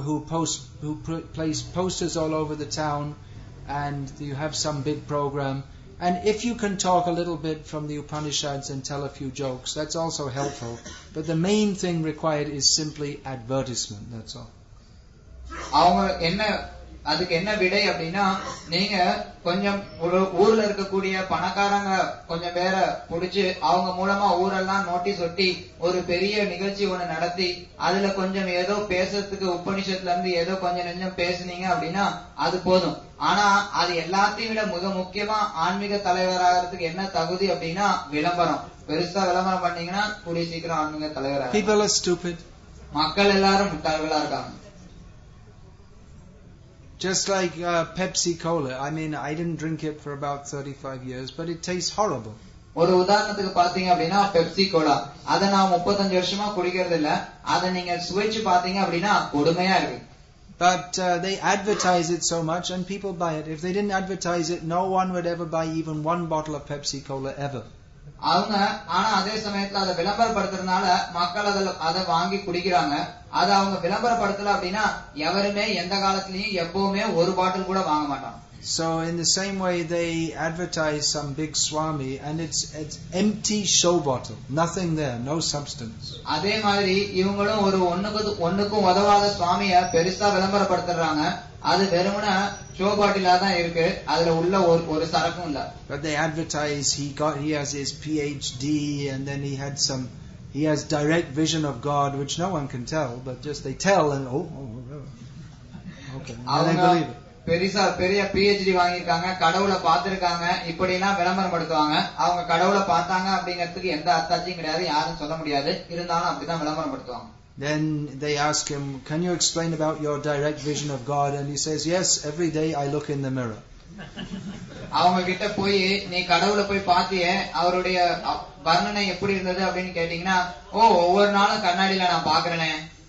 place posters all over the town, and you have some big program. And if you can talk a little bit from the Upanishads and tell a few jokes, that's also helpful. But the main thing required is simply advertisement, that's all. அதுக்கு என்ன விடை அப்படின்னா, நீங்க கொஞ்சம் ஊர்ல இருக்கக்கூடிய பணக்காரங்க கொஞ்சம் பேரை புடிச்சு அவங்க மூலமா ஊரெல்லாம் நோட்டீஸ் ஒட்டி ஒரு பெரிய நிகழ்ச்சி ஒண்ணு நடத்தி அதுல கொஞ்சம் ஏதோ பேசுறதுக்கு உபனிஷத்துல இருந்து ஏதோ கொஞ்சம் நெஞ்சம் பேசுனீங்க அப்படின்னா அது போதும். ஆனா அது எல்லாத்தையும் விட மிக முக்கியமா ஆன்மீக தலைவராகிறதுக்கு என்ன தகுதி அப்படின்னா விளம்பரம். பெருசா விளம்பரம் பண்ணீங்கன்னா கூடிய சீக்கிரம் ஆன்மீக தலைவராக. People are stupid. மக்கள் எல்லாரும் முட்டாள்களா இருக்காங்க. Just like Pepsi Cola. I mean, I didn't drink it for about 35 years, but it tastes horrible. ஒரு உதாரணத்துக்கு பாத்தீங்க அப்படின்னா பெப்சி கோலா, அத நான் 35 வருஷமா குடிக்கிறது இல்ல. அத நீங்க சுவைச்சு பாத்தீங்க அப்படின்னா கொடுமையா இருக்கு. But they advertise it so much and people buy it. If they didn't advertise it, no one would ever buy even one bottle of Pepsi Cola ever. ஆனா அதே சமயத்துல அதை விளம்பரப்படுத்துறதுனால மக்கள் அதை வாங்கி குடிக்கிறாங்க. அதை அவங்க விளம்பரப்படுத்தல அப்படின்னா எவருமே எந்த காலத்திலயும் எப்பவுமே ஒரு பாட்டில் கூட வாங்க மாட்டாங்க. So in the same way they advertise some big Swami and it's empty show bottle, nothing there, no substance. அதே மாதிரி இவங்களும் ஒரு ஒண்ணுக்கும் உதவாத சுவாமிய பெருசா விளம்பரப்படுத்துறாங்க. அது வெறுமன ஷோ பாட்டிலா தான் இருக்கு, அதுல உள்ள ஒரு சரக்கும் இல்ல. But they advertise he has his PhD and then he has direct vision of God, which no one can tell, but just they tell and okay, and they believe it. பெரிய PhD வாங்கியிருக்காங்க, கடவுளை பார்த்திருக்காங்க, இப்படி எல்லாம் விளம்பரம் படுத்துவாங்க. அவங்க கடவுளை பார்த்தாங்க அப்படிங்கிறதுக்கு எந்த அத்தாட்சியும் கிடையாது, யாரும் சொல்ல முடியாது. இருந்தாலும் அப்படிதான் விளம்பரம் படுத்துவாங்க. Then they ask him, can you explain about your direct vision of God? And he says, yes, every day I look in the mirror. அவங்க கிட்ட போய் நீ கடவுளை போய் பாத்தியே, அவருடைய வர்ணனை எப்படி இருந்தது அப்படின்னு கேட்டீங்கன்னா, ஒவ்வொரு நாளும் கண்ணாடியில நான் பாக்குறேனே.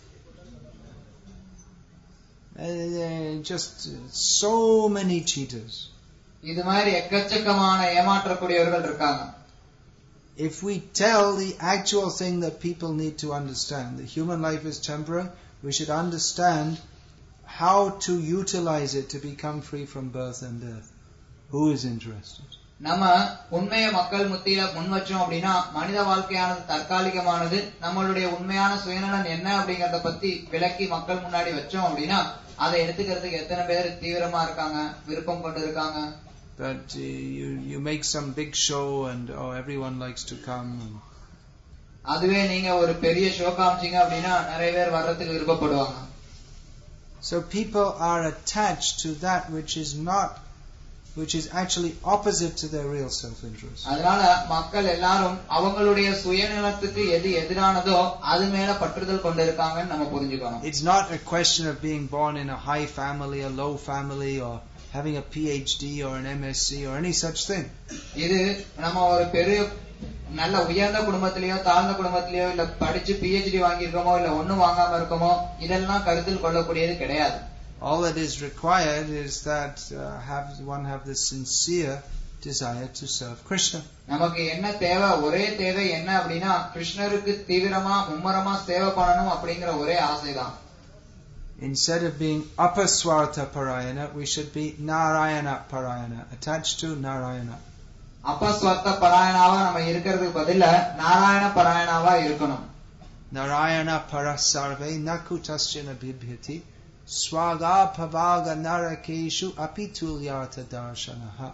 Just so many cheaters. இது மாதிரி எக்கச்சக்கமான ஏமாற்றக்கூடியவர்கள் இருக்காங்க. If we tell the actual thing that people need to understand, the human life is temporary, we should understand how to utilize it to become free from birth and death. Who is interested? நம்ம உண்மைய மக்கள் மத்தியில முன் வச்சோம் அப்படின்னா மனித வாழ்க்கையானது தற்காலிகமானது. நம்மளுடைய உண்மையான சுயநலன் என்ன அப்படிங்கறத பத்தி விளக்கி மக்கள் முன்னாடி வச்சோம் அப்படின்னா அதை எடுத்துக்கிறதுக்கு எத்தனை பேர் தீவிரமா இருக்காங்க, விருப்பம் கொண்டு இருக்காங்க. But you make some big show and everyone likes to come. அதுவே நீங்க ஒரு பெரிய ஷோ காமிச்சீங்க அப்படின்னா நிறைய பேர் வர்றதுக்கு விருப்பப்படுவாங்க. So people are attached to that which is actually opposite to their real self-interest. அதனால மக்கள் எல்லாரும் அவங்களுடைய சுயநலத்துக்கு எது எதிரானதோ அது மேல பற்றுதல் கொண்டிருக்காங்கன்னு நம்ம புரிஞ்சுக்கணும். It's not a question of being born in a high family, a low family, or having a PhD or an MSc or any such thing. இது நம்ம ஒரு பெரிய நல்ல உயர்ந்த குடும்பத்திலேயோ தாழ்ந்த குடும்பத்திலேயோ இல்ல படிச்சு PhD வாங்கியிருக்கோமோ இல்ல ஒண்ணும் வாங்காம இருக்கோமோ இதெல்லாம் கருத்தில் கொள்ளக்கூடியது கிடையாது. All that is required is that one have this sincere desire to serve Krishna. நமக்கு என்ன தேவை, ஒரே தேவை என்ன அப்படின்னா கிருஷ்ணருக்கு தீவிரமா மும்மரமா சேவை பண்ணணும் அப்படிங்கிற ஒரே ஆசைதான். Instead of being apaswartha parayana, we should be Narayana parayana, attached to Narayana. அப்பஸ்வர்த்த பராயணாவா நம்ம இருக்கிறதுக்கு பதிலா நாராயண பராயணாவா இருக்கணும். Narayana parasarve nakutasya bibhyati swaga pavaga narakeshu apitulyata darshanaha.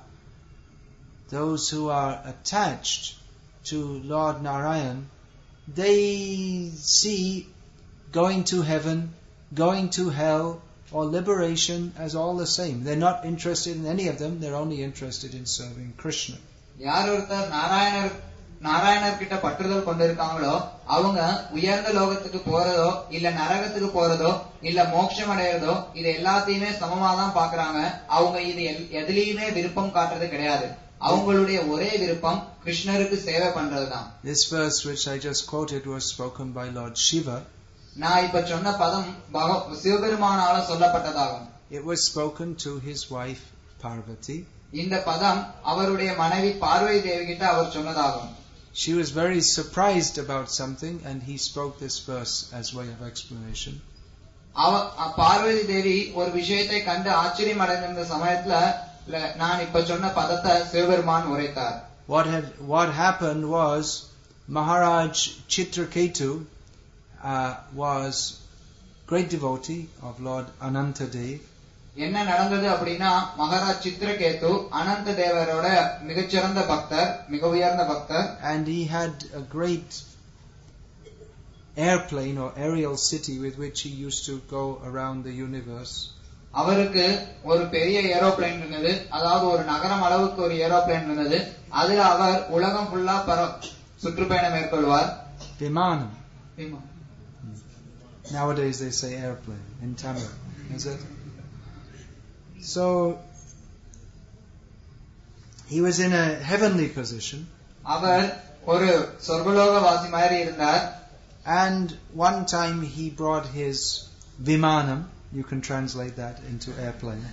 Those who are attached to Lord Narayan, they see going to heaven, going to hell, or liberation as all the same. They're not interested in any of them, they're only interested in serving Krishna. யார் ஒருத்தர் நாராயணர் கிட்ட பற்றுதல் கொண்டிருக்காங்களோ அவங்க உயர்ந்த லோகத்துக்கு போறதோ இல்ல நரகத்துக்கு போறதோ இல்ல மோட்சம் அடையறதோ இது எல்லாத்தையுமே சமமா தான் பாக்குறாங்க. அவங்க இது எதுலயுமே விருப்பம் காட்டுறது கிடையாது. அவங்களுடைய ஒரே விருப்பம் கிருஷ்ணருக்கு சேவை பண்றதுதான். This verse which I just quoted was spoken by Lord Shiva. நான் இப்ப சொன்ன பதம் சிவபெருமானால சொல்லப்பட்டதாகும். It was spoken to his wife Parvati. இந்த பதம் அவருடைய மனைவி பார்வதி தேவி கிட்ட அவர் சொன்னதாகும். She was very surprised about something and he spoke this verse as way of explanation. Parvati தேவி ஒரு விஷயத்தை கண்டு ஆச்சரியம் அடைந்த சமயத்துல நான் இப்ப சொன்ன பதத்தை சிவபெருமான் உரைத்தார். What happened was Maharaj Chitraketu was great devotee of Lord Anantadev. என்ன நடந்தது அப்படின்னா மகாராஜ் சித்ரகேது அனந்த தேவரோட மிகச்சிறந்த பக்தர், மிக உயர்ந்த பக்தர். And he had a great airplane or aerial city with which he used to go around the universe. அவருக்கு ஒரு பெரிய ஏரோப்ளேன் இருந்தது, அதாவது ஒரு நகரம் அளவுக்கு ஒரு ஏரோப்ளேன் இருந்தது. அதுல அவர் உலகம் ஃபுல்லா சுற்றுப்பயணம் மேற்கொள்வார். Vimanam. Nowadays they say airplane in Tamil. Is it? So he was in a heavenly position. அவர் ஒரு சொர்க்கலோகவாசி மாதிரி இருந்தார். And one time he brought his Vimanam, you can translate that into airplane,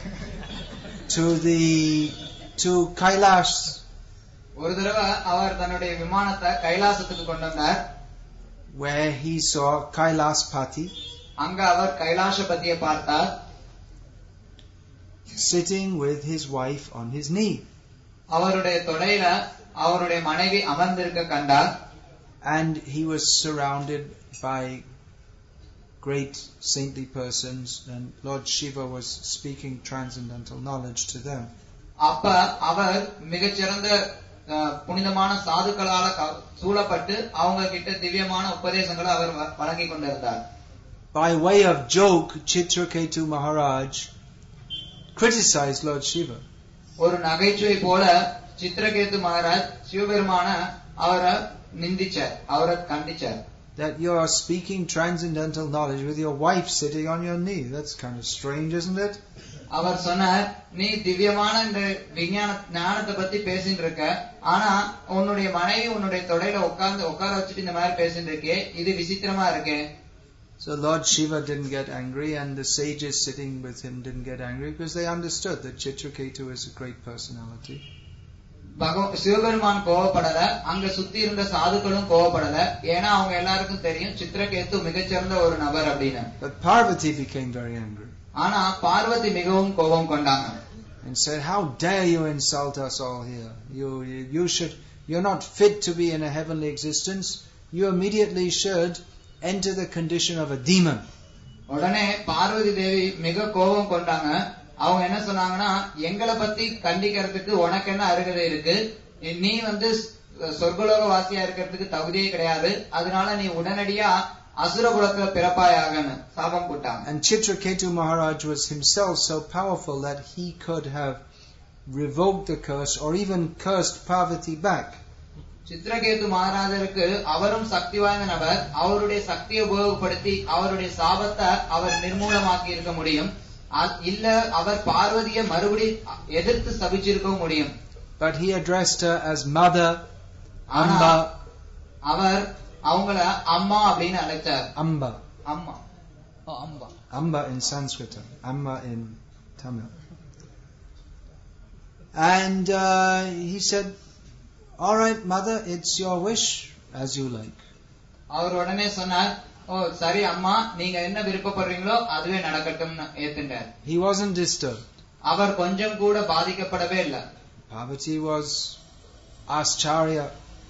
to Kailash. ஒரு தடவை அவர் தன்னுடைய விமானத்தை கைலாசத்துக்கு கொண்டு வந்தார். Where he saw Kailaspati. அங்க அவர் கைலாசபதியை பார்த்தார். Sitting with his wife on his knee. அவருடைய தொடையில அவருடைய மனைவி அமர்ந்திருக்க கண்டார். And he was surrounded by great saintly persons and Lord Shiva was speaking transcendental knowledge to them. அப்ப அவர் மிகச்சிறந்த புனிதமான சாதுக்களால சூழப்பட்டு அவங்க கிட்ட திவ்யமான உபதேசங்களை அவர் வழங்கி கொண்டிருந்தார். By way of joke, Chitraketu Maharaj criticized Lord Shiva. ஒரு நகைச்சுவை போல சித்ரகேது மகாராஜ் சிவபெருமான அவரை நிந்திச்சார், அவரை கண்டிச்சார். That you are speaking transcendental knowledge with your wife sitting on your knee. That's kind of strange, isn't it? அவர் சொன்னார், நீ திவ்யமான இந்த விஞ்ஞான ஞானத்தை பத்தி பேசிட்டு இருக்க, ஆனா உன்னுடைய மனைவி உன்னுடைய தொடையில உட்கார வச்சுட்டு இந்த மாதிரி பேசிட்டு இருக்கே, இது விசித்திரமா இருக்கே. So Lord Shiva didn't get angry and the sages sitting with him didn't get angry because they understood that Chitraketu is a great personality. Sivaperuman கோவப்படல, அங்க சுத்தி இருந்த சாதுக்களும் கோவப்படல, ஏன்னா அவங்க எல்லாருக்கும் தெரியும் சித்ரகேது மிகச்சிறந்த ஒரு நபர் அப்படின்னு. But Parvati became very angry. ஆனா பார்வதி மிகவும் கோபம் கொண்டாங்க. and said, "How dare you insult us all here? You're not fit to be in a heavenly existence. You immediately should enter the condition of a demon." உடனே பார்வதி தேவி மிக கோபம் கொண்டாங்க. அவங்க என்ன சொன்னாங்கன்னா, எங்களை பத்தி கண்டிக்கிறதுக்கு உனக்கு என்ன அருகதை இருக்கு? நீ சொர்க்கலோக வாசியா இருக்கிறதுக்கு தகுதியே கிடையாது. அதனால நீ உடனடியா அசுர குலத்துல பிறப்பாயாகன்னு சாபம் போட்டாங்க. And Chitraketu Maharaj was himself so powerful that he could have revoked the curse or even cursed Parvati back. Chitraketu மகாராஜருக்கு அவரும் சக்தி வாய்ந்த நபர். அவருடைய சக்தியை உபயோகப்படுத்தி அவருடைய சாபத்தை அவர் நிர்மூலமாக்கி இருக்க முடியும். இல்ல அவர் பார்வதியை மறுபடி எதிர்த்து சபிச்சிருக்கவும் முடியும். But he addressed her as mother, Amba. அவர் அவங்கள அம்மா அப்படின்னு அழைச்சார். Amba. அம்மா. Amba. Amba in Sanskrit, Amma in Tamil. And he said, "All right, mother, it's your wish, as you like." அவர் உடனே சொன்னார், "ஓ சரி அம்மா, நீங்க என்ன விருப்பப்படுறீங்களோ அதுவே நடக்கட்டும்னு ஏத்துட்டார்." He wasn't disturbed. அவர் கொஞ்சம் கூட பாதிக்கப்படவே இல்ல. Parvati was Ascharya.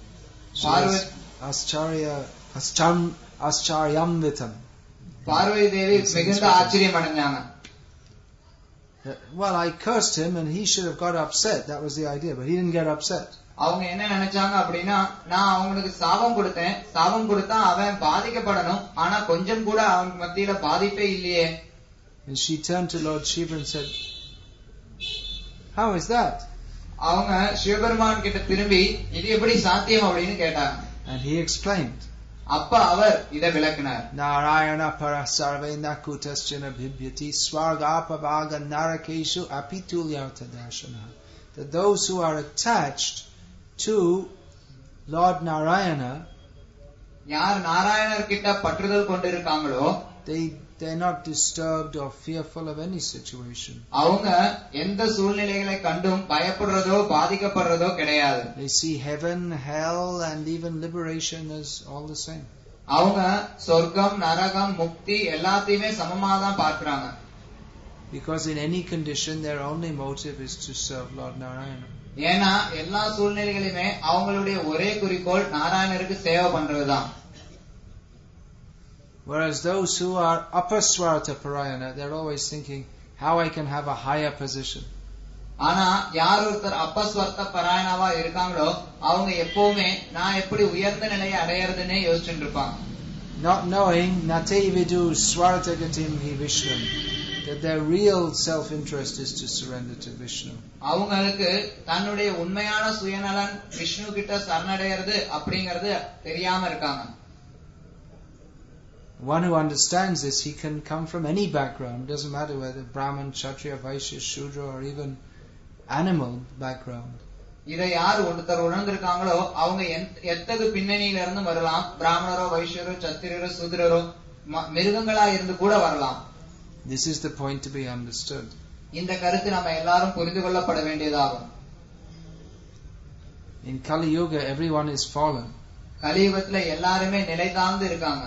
Ascharyanvitam. Parvati தேவி மிகுந்த ஆச்சரியம் அடைஞ்சாங்க. Well, I cursed him and he should have got upset. That was the idea, but he didn't get upset. அவங்க என்ன நினைச்சாங்க அப்படின்னா, நான் அவங்களுக்கு சாபம் கொடுத்தேன், சாபம் கொடுத்தா அவன் பாதிக்கப்படணும், ஆனா கொஞ்சம் கூட அவன் மத்தியில பாதிப்பே இல்லையே. And she turned to Lord Shiva and said, "How is that?" அவங்க சிவபெருமான் கிட்ட திரும்பி இது எப்படி சாத்தியம் அப்படின்னு கேட்டாங்க. And he explained. அப்ப அவர் இதை விளக்கினார். Narayana para sarve nakutaschana bhibyati swargapavaga narakeshu apitulyartha darshana. That those who are attached to Lord Narayana, யார் நாராயணர் கிட்ட பற்றுதல் கொண்டிருக்காங்களோ, they're not disturbed or fearful of any situation. அவங்க எந்த சூழ்நிலைகளை கண்டும் பயப்படுறதோ பாதிக்கப்படுறதோ கிடையாது. They see heaven, hell and even liberation as all the same. அவங்க சொர்க்கம், நரகம், முக்தி எல்லாத்தையுமே சமமாக தான் பார்க்கறாங்க. Because in any condition their only motive is to serve Lord Narayana. ஏன்னா எல்லா சூழ்நிலைகளிலுமே அவங்களுடைய ஒரே குறிக்கோள் நாராயணருக்கு சேவை பண்றதுதான். Whereas those who are apaswarta parayana, they're always thinking how I can have a higher position. ஆனா யார் ஒருத்தர் அப்பஸ்வர்த்த பராயணவா இருக்காங்களோ அவங்க எப்பவுமே நான் எப்படி உயர்ந்த நிலையை அடையறதுன்னே யோசிச்சுட்டு இருப்பாங்க. Not knowing nate vidu swartagatim hi Vishnu, that their real self-interest is to surrender to Vishnu. அவங்களுக்கு தன்னுடைய உண்மையான சுயநலன் விஷ்ணு கிட்ட சரணடைகிறது அப்படிங்கறது தெரியாம இருக்காங்க. One who understands this, he can come from any background. It doesn't matter whether Brahman, Kshatriya, Vaishya, Shudra or even animal background. இதை யார் ஒருத்தர் உணர்ந்திருக்காங்களோ அவங்க எத்தகு பின்னணியில இருந்து வரலாம். பிராமணரோ, வைஷ்யரோ, சத்திரியரோ, சூத்ரரோ, மிருகங்களா இருந்து கூட வரலாம். This is the point to be understood. இந்த கருத்து நம்ம எல்லாரும் புரிந்து கொள்ளப்பட வேண்டியதாகும். In Kali Yuga, everyone is fallen. கலியுகத்துல எல்லாருமே நிலை தாழ்ந்து இருக்காங்க.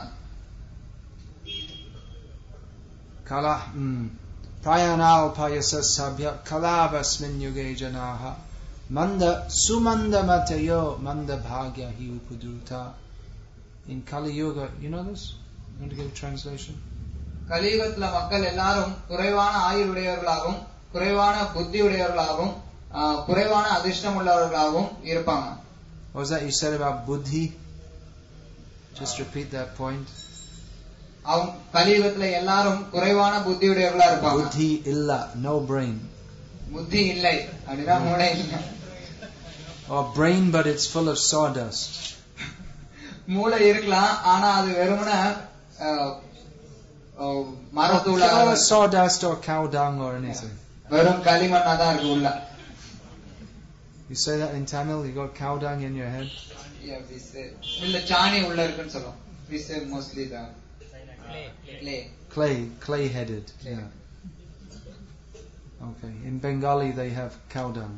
Kala prayanal payasa sabya kalavasmin yuge janaha manda sumanda matayo manda bhagya hi upudruta. In Kali Yuga, you know this? You want to give a translation? கலியுகத்துல மக்கள் எல்லாரும் குறைவான ஆயுள் உடையவர்களாகவும் குறைவான புத்தி உடையவர்களாகவும் குறைவான அதிர்ஷ்டம் உள்ளவர்களாகவும் இருப்பாங்க. What was that you said about buddhi? Just repeat that point. அவங்க கலியுகத்துல எல்லாரும் குறைவான புத்தி உடையவர்களா இருப்பாங்க. Buddhi illa, no brain. புத்தி இல்லை அப்படின்னா மூளை இல்லை. Or brain but it's full of sawdust. மூளை இருக்கலாம் ஆனா அது வெறுமன மரத்தூளா, sawdust or cow dung or anything. வெறும் களிமண்ணா தான் இருக்கு உள்ள. You say that in Tamil, you got cow dung in your head? Yeah, we say இல்ல சாணி உள்ள இருக்குன்னு சொல்றோம். We say mostly the clay headed. Yeah. Okay. In Bengali they have cow dung.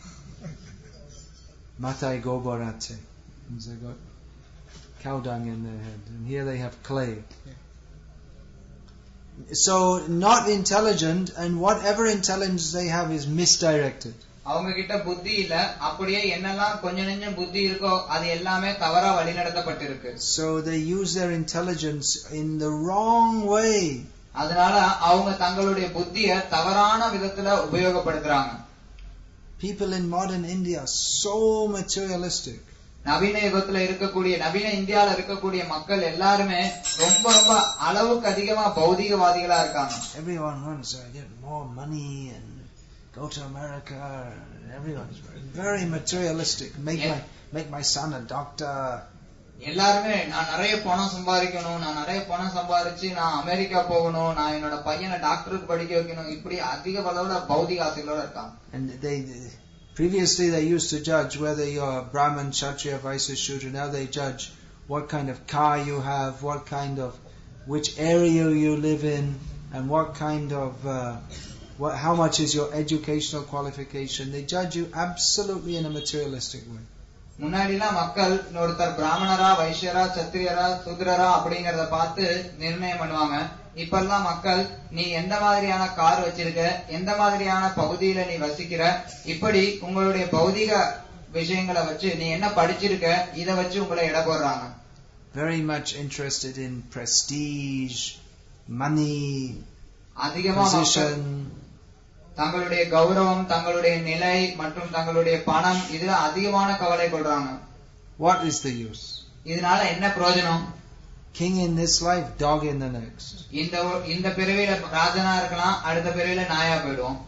Matai gobarate. They got cow dung in their head. And here they have clay. so not intelligent, and whatever intelligence they have is misdirected. அவங்க கிட்ட புத்தி இல்ல, அப்படியே என்னெல்லாம் கொஞ்சம் நெஞ்சம் புத்தி இருக்கோ அது எல்லாமே தவறா வழிநடத்தப்பட்டிருக்கு. So they use their intelligence in the wrong way. அதனால அவங்க தங்களுடைய புத்தியை தவறான விதத்துல உபயோகப்படுத்துறாங்க. People in modern India are so materialistic. நவீன யுகத்துல இருக்கக்கூடிய நவீன இந்தியால இருக்கக்கூடிய மக்கள் எல்லாருமே ரொம்ப ரொம்ப அளவுக்கு அதிகமா பௌதிகவாதிகளா இருக்காங்க. Everyone wants to get more money and go to America. Everyone is very materialistic. Make my son a doctor. எல்லாருமே நான் நிறைய பணம் சம்பாதிக்கணும், நான் நிறைய பணம் சம்பாதிச்சு நான் அமெரிக்கா போகணும், நான் என்னோட பையனை டாக்டருக்கு படிக்க வைக்கணும், இப்படி அதிக அளவுல பௌதிக ஆசைகளோட இருக்காங்க. And previously they used to judge whether you're a Brahmin, Kshatriya, Vaishya, Shudra. Now they judge what kind of car you have, which area you live in, and what kind of how much is your educational qualification. They judge you absolutely in a materialistic way. முன்னாடிலாம் மக்கள் ஒருத்தர் பிராமணரா, வைஷ்யரா, சத்திரியரா, சூத்ரரா அப்படிங்கறத பார்த்து நிர்ணயம் பண்ணுவாங்க. இப்பெல்லாம் மக்கள் நீ எந்த மாதிரியான கார் வச்சிருக்க, எந்த மாதிரியான பகுதியில நீ வசிக்கிற, இப்படி உங்களுடைய பௌதிக விஷயங்களை வச்சு நீ என்ன படிச்சிருக்க இத வச்சு உங்களை எடை போடுறாங்க. Very much interested in prestige, money, அதிகமா தங்களுடைய கௌரவம், தங்களுடைய நிலை மற்றும் தங்களுடைய பணம் இதுல அதிகமான கவலை கொள்றாங்க. What is the use? இதனால என்ன பிரயோஜனம்? King in this life, dog in the next. இந்த பிறவியில ராஜனா இருக்கலாம், அடுத்த பிறவியில நாயா போயிடுவோம்.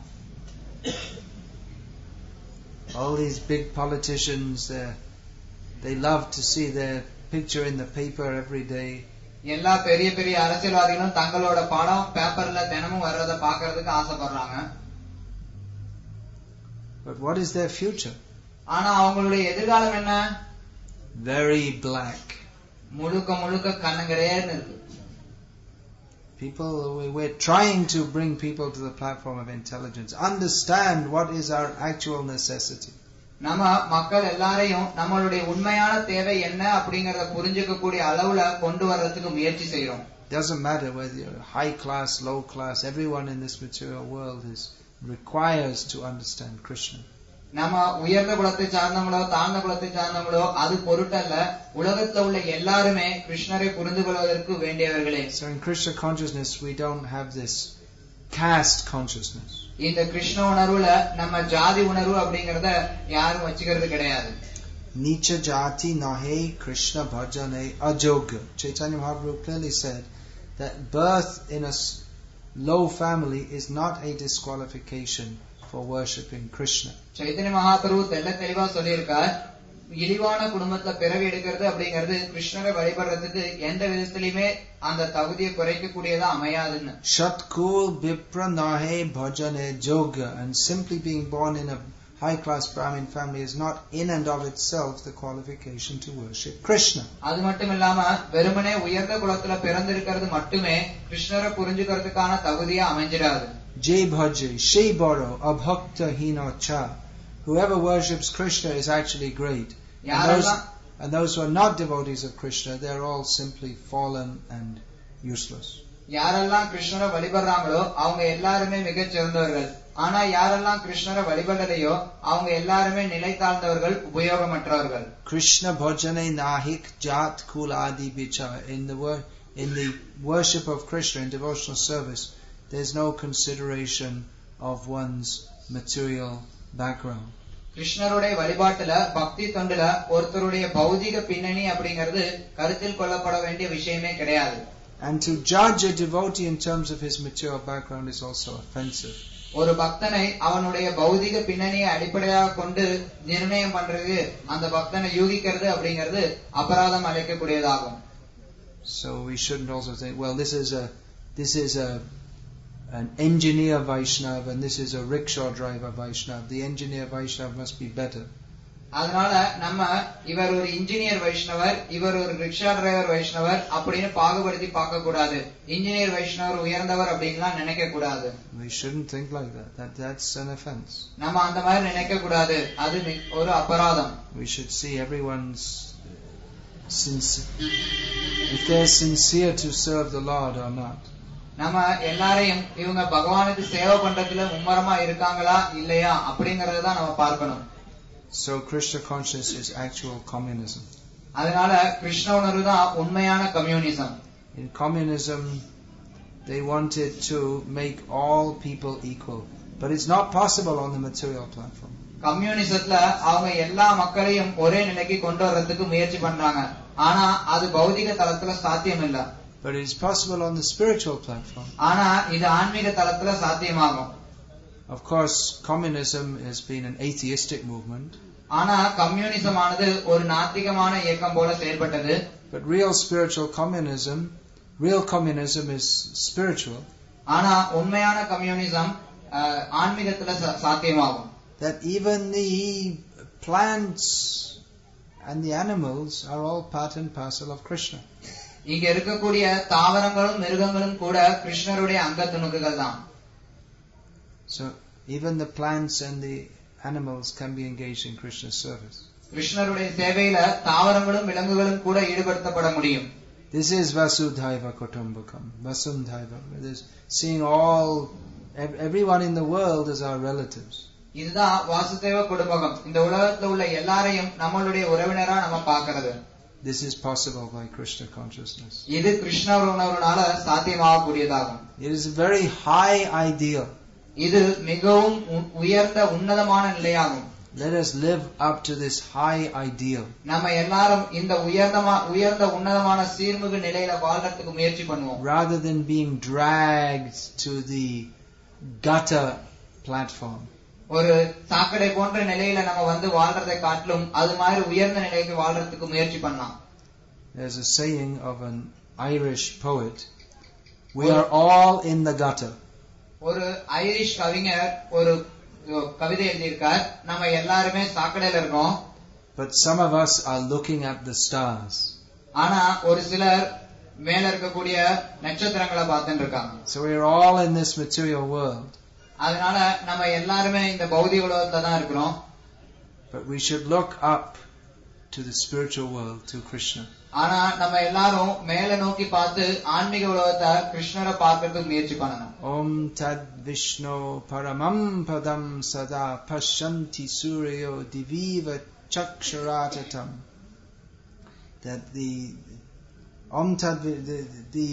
All these big politicians, they love to see their picture in the paper every day. எல்லா பெரிய பெரிய அரசியல்வாதிகளும் தங்களோட படம் பேப்பர்ல தினமும் வர்றத பாக்குறதுக்கு ஆசைப்படுறாங்க. But what is their future? ஆனா அவங்களுடைய எதிர்காலம் என்ன? Very black. முழுக்க முழுக்க கண்ணங்கரையேன்னு இருக்கு. We're trying to bring people to the platform of intelligence. Understand what is our actual necessity. நம்ம மக்கள் எல்லாரையும் நம்மளுடைய உண்மையான தேவை என்ன அப்படிங்கறத புரிஞ்சுக்க கூடிய அளவுல கொண்டு வர்றதுக்கு முயற்சி செய்றோம். Doesn't matter whether you're high class, low class, everyone in this material world requires to understand Krishna. நம்ம உயர்ந்த குலத்தை சார்ந்தவங்களோ தாழ்ந்த குலத்தை சார்ந்தவங்களோ அது பொருட்டல்ல, உலகத்துல உள்ள எல்லாருமே கிருஷ்ணரை புரிந்து கொள்வதற்கு வேண்டியவர்களே. So in Krishna consciousness we don't have this caste consciousness. இந்த கிருஷ்ண உணர்வுல நம்ம ஜாதி உணர்வு அப்படிங்கறத யாரும் வச்சுக்கிறது கிடையாது. Nicha jati nahe Krishna bhajane ajogya. Chaitanya Mahaprabhu clearly said that birth in a low family is not a disqualification for worshipping Krishna. Chaitanya Mahaprabhu தெள்ள தெளிவா சொல்லியிருக்கார், இழிவான குடும்பத்துல பிறவி எடுக்கிறது அப்படிங்கிறது கிருஷ்ணரை வழிபடுறதுக்கு எந்த விதத்திலுமே அந்த தகுதியை குறைக்க கூடியதா அமையாதுன்னு. Shatkul bipra nahe bhajane jogya. And simply being born in a high class Brahmin family is not in and of itself the qualification to worship Krishna. அது மட்டும் இல்லாம வெறுமனே உயர்ந்த குலத்துல பிறந்திருக்கிறது மட்டுமே கிருஷ்ணரை புரிஞ்சுக்கிறதுக்கான தகுதியா அமைஞ்சிடாது. Jai bhaje shei baro abhakta hina cha. Whoever worships Krishna is actually great. And those who are not devotees of Krishna, they are all simply fallen and useless. யாரெல்லாம் கிருஷ்ணரை வழிபடுறாங்களோ அவங்க எல்லாருமே மிகச் சிறந்தவர்கள். ஆனா யாரெல்லாம் கிருஷ்ணரை வழிபடலையோ அவங்க எல்லாருமே நிலை தாழ்ந்தவர்கள், உபயோகமற்றவர்கள். Krishna bhajane nahik jat kul adi bichar. In the worship of Krishna, in devotional service, there is no consideration of one's material background. கிருஷ்ணருடைய வழிபாட்டுல பக்தி தொண்டுல ஒருத்தருடைய பௌதிக பின்னணி அப்படிங்கிறது கருத்தில் கொள்ளப்பட வேண்டிய விஷயமே கிடையாது. And to judge a devotee in terms of his material background is also offensive. ஒரு பக்தனை அவனுடைய பௌதிக பின்னணியை அடிப்படையாக கொண்டு நிர்ணயம் பண்றது, அந்த பக்தனை யூகிக்கிறது அப்படிங்கிறது அபராதம் அளிக்கக்கூடியதாகும். So we shouldn't also think, well, this is an engineer Vaishnava and this is a rickshaw driver Vaishnava. The engineer Vaishnava must be better. அதனால நம்ம இவர் ஒரு இன்ஜினியர் வைஷ்ணவர், இவர் ஒரு ரிக்ஷா டிரைவர் வைஷ்ணவர் அப்படின்னு பாகுபடுத்தி பார்க்க கூடாது. இன்ஜினியர் வைஷ்ணவர் உயர்ந்தவர் அப்படின்லாம் நினைக்க கூடாது. We shouldn't think like that. That's an offense. நம்ம அந்த மாதிரி நினைக்க கூடாது, அது ஒரு அபராதம். We should see everyone's sincere, if they're sincere to serve the Lord or not. நம்ம எல்லாரையும் இவங்க பகவானுக்கு சேவை பண்றதுல மும்மரமா இருக்காங்களா இல்லையா அப்படிங்கறத தான் நம்ம பார்க்கணும். So Krishna consciousness is actual communism. அதனால கிருஷ்ண உணர்வு தான் உண்மையான communism. In communism they wanted to make all people equal, but it's not possible on the material platform. கம்யூனிசத்துல அவங்க எல்லா மக்களையும் ஒரே நிலைக்கு கொண்டு வரதுக்கு முயற்சி பண்றாங்க. ஆனா அது பௌதிக தளத்துல சாத்தியம் இல்ல. But it is possible on the spiritual platform. ஆனா இது ஆன்மீக தளத்துல சாத்தியமாகும். Of course, communism has been an atheistic movement. ஆனா கம்யூனிசம் ஆனது ஒரு நாத்திகமான இயக்கம் போல செயல்பட்டது. But real spiritual communism, real communism is spiritual. ஆனா உண்மையான கம்யூனிசம் ஆன்மீகத்துல சாத்தியமாகும். That even the plants and the animals are all part and parcel of Krishna. இங்க இருக்கக்கூடிய தாவரங்களும் மிருகங்களும் கூட கிருஷ்ணருடைய அங்க துணுக்குகள் தான். So even the plants and the animals can be engaged in Krishna's service. கிருஷ்ணருடைய சேவையில தாவரங்களும் விலங்குகளும் கூட ஈடுபடுத்தப்பட முடியும். This is Vasudhaiva Kutumbakam. Vasudhaiva. This seeing everyone in the world as our relatives. இதுதான் வாசுதேவ குடும்பகம். இந்த உலகத்துல உள்ள எல்லாரையும் நம்மளுடைய உறவினரா நம்ம பார்க்கிறது. This is possible by Krishna consciousness. இது Krishna உணர்வுனால சாத்தியமாகக்கூடியதாகும். It is a very high ideal. இது மிகவும் உயர்ந்த உன்னதமான நிலையாகும். Let us live up to this high ideal. நம்ம எல்லாரும் இந்த உயர்ந்த உன்னதமான சீர்மிகு நிலையில வாழ்றதுக்கு முயற்சி பண்ணுவோம். Rather than being dragged to the gutter platform. ஒரு சாக்கடை போன்ற நிலையில நம்ம வந்து வாழ்றதை காட்டிலும் அது மாதிரி உயர்ந்த நிலைக்கு வாழ்றதுக்கு முயற்சி பண்ணலாம். There's a saying of an Irish poet, we are all in the gutter. ஒரு ஐரிஷ் கவிஞர் ஒரு கவிதை எழுதியிருக்கார், நம்ம எல்லாருமே சாக்கடையில இருக்கோம். But some of us are looking at the stars. ஆனா ஒரு சிலர் மேல இருக்கக்கூடிய நட்சத்திரங்களை பார்த்துட்டு இருக்காங்க. So we are all in this material world. அதனால நம்ம எல்லாருமே இந்த பௌதிக உலகத்துல தான் இருக்கிறோம். But we should look up to the spiritual world, to Krishna. ஆனா நம்ம எல்லாரும் மேல நோக்கி பார்த்து ஆன்மீக உலகத்தை கிருஷ்ணரை பார்க்கிறதுக்கு முயற்சி பண்ணணும். Om Tad Vishnu Paramam Padam Sada Pashanti Suryo Diviva Chakshuratatam. That the Om Tad the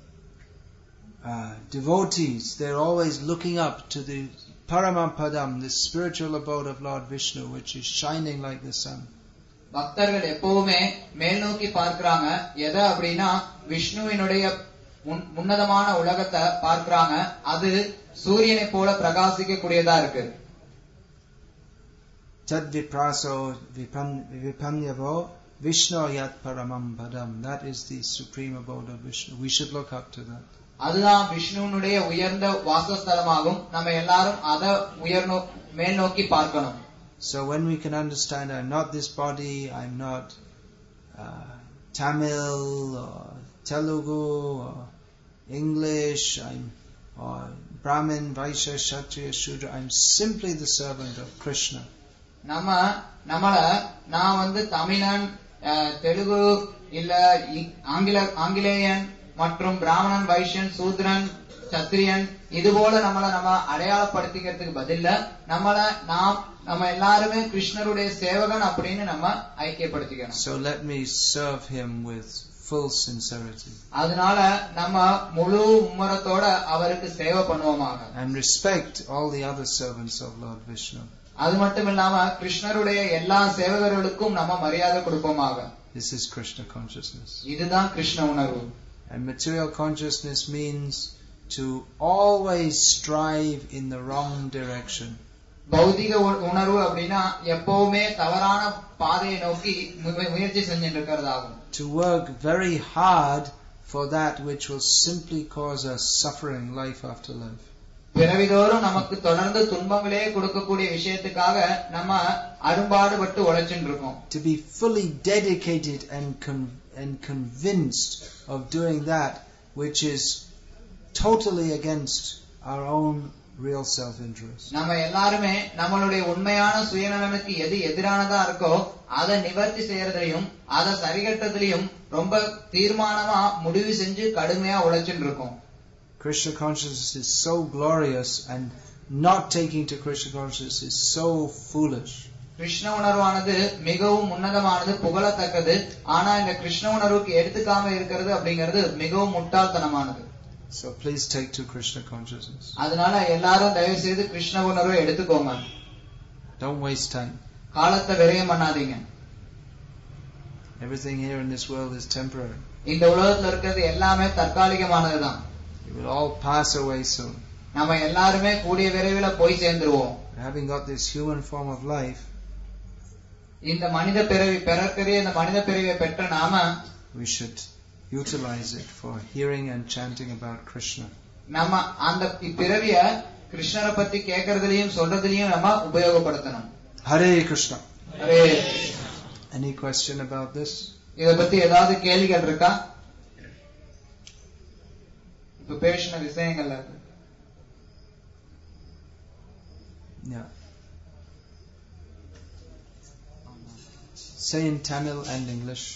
devotees, they're always looking up to the Paramapadam, the spiritual abode of Lord Vishnu, which is shining like the sun. பக்தர்கள் எப்பவுமே மேல் நோக்கி பார்க்கிறாங்க. எதை அப்படின்னா விஷ்ணுவினுடைய உன்னதமான உலகத்தை பார்க்கிறாங்க. அது சூரியனை போல பிரகாசிக்க கூடியதா இருக்கு. Tad vipraso vipanyavo Vishnu yat paramam padam. That is the supreme abode of Vishnu. We should look up to that. அதுதான் விஷ்ணுனுடைய உயர்ந்த வாசஸ்தலமாகும். நம்ம எல்லாரும் அதை மேல் நோக்கி பார்க்கணும். So when we can understand, I'm not this body, I'm not Tamil or Telugu or English, I'm or Brahmin, Vaishya, Kshatriya, Shudra, I'm simply the servant of Krishna. நான் வந்து தமிழன், தெலுங்கு இல்ல ஆங்கிலேயன் மற்றும் பிராமணன், வைஷ்யன், சூத்ரன், சத்திரியன் இது போல நம்ம அடையாளப்படுத்திக்கிறதுக்கு பதில்ல நம்ம எல்லாருமே கிருஷ்ணருடைய சேவகன் அப்படின்னு நம்ம ஐக்கியப்படுத்திக்கணும். So let me serve him with full sincerity. அதனால நம்ம முழு உம்மரத்தோட அவருக்கு சேவை பண்ணுவோமாக. And respect all the other servants of Lord Vishnu. அது மட்டும் இல்லாம கிருஷ்ணருடைய எல்லா சேவகர்களுக்கும் நம்ம மரியாதை கொடுப்போமாக. This is Krishna consciousness. இதுதான் கிருஷ்ண உணர்வு. And material consciousness means to always strive in the wrong direction. பௌதிக உணர்வு அப்படின்னா எப்பவுமே தவறான பாதையை நோக்கி முயற்சி செஞ்சுட்டு இருக்கிறதாகும். To work very hard for that which will simply cause us suffering life after life. பிறவிதோறும் நமக்கு தொடர்ந்து துன்பங்களே கொடுக்கக்கூடிய விஷயத்துக்காக நம்ம அரும்பாடுபட்டு உழைச்சுட்டு இருக்கோம். To be fully dedicated and convinced of doing that which is totally against our own real self-interest. நம்ம எல்லாருமே நம்மளுடைய உண்மையான சுயநலனுக்கு எது எதிரானதா இருக்கோ அதை நிவர்த்தி செய்யறதையும் அதை சரிகட்டதிலையும் ரொம்ப தீர்மானமா முடிவு செஞ்சு கடுமையா உழைச்சுட்டு இருக்கோம். Krishna consciousness is so glorious and not taking to Krishna consciousness is so foolish. Krishna உணர்வானது மிகவும் உன்னதமானது, புகழத்தக்கது. ஆனா இந்த கிருஷ்ண உணர்வுக்கு எடுத்துக்காம இருக்கிறது அப்படிங்கிறது மிகவும் முட்டாள்தனமானது. So please take to Krishna consciousness. அதனால எல்லாரும் தயவு செய்து கிருஷ்ண உணர்வை எடுத்துக்கோங்க. Don't waste time. காலத்தை விரயம் பண்ணாதீங்க. Everything here in this world is temporary. இந்த உலகத்துல இருக்கிறது எல்லாமே தற்காலிகமானதுதான். It will all pass away soon. நம்ம எல்லாருமே கூடிய விரைவில் போய் சேர்ந்துருவோம். Having got this human form of life, இந்த மனித பிறவி பெறற்கரிய இந்த மனித பிறவியை பெற்ற நாம we should utilize it for hearing and chanting about Krishna. நம்ம அந்த பிறவிய கிருஷ்ணரை பத்தி கேட்கறதுலயும் சொல்றதுலயும் நம்ம உபயோகப்படுத்தணும். Hare Krishna. Hare. Any question about this? இத பத்தி ஏதாவது கேள்விகள் இருக்கா? இப்ப பேசின விஷயங்கள்ல Yeah. Say in Tamil and English.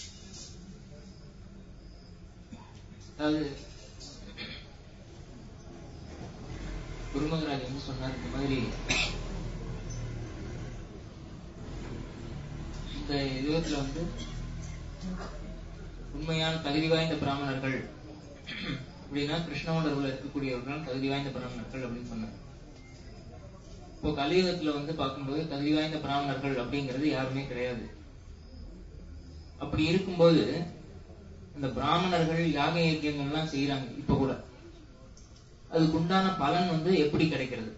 Guru Maharaj என்ன சொன்னார், இந்த மாதிரி இந்த யுகத்துல உண்மையான தகுதி வாய்ந்த பிராமணர்கள் அப்படின்னா கிருஷ்ண உணர்வுல இருக்கக்கூடியவர்கள் தகுதி வாய்ந்த பிராமணர்கள் அப்படின்னு சொன்னார். இப்போ கலியுகத்துல பார்க்கும்போது தகுதி வாய்ந்த பிராமணர்கள் அப்படிங்கிறது யாருமே கிடையாது. அப்படி இருக்கும்போது இந்த பிராமணர்கள் யாக யஜ்யங்கள்லாம் செய்யறாங்க. இப்ப கூட அதுக்கு உண்டான பலன் எப்படி கிடைக்கிறது?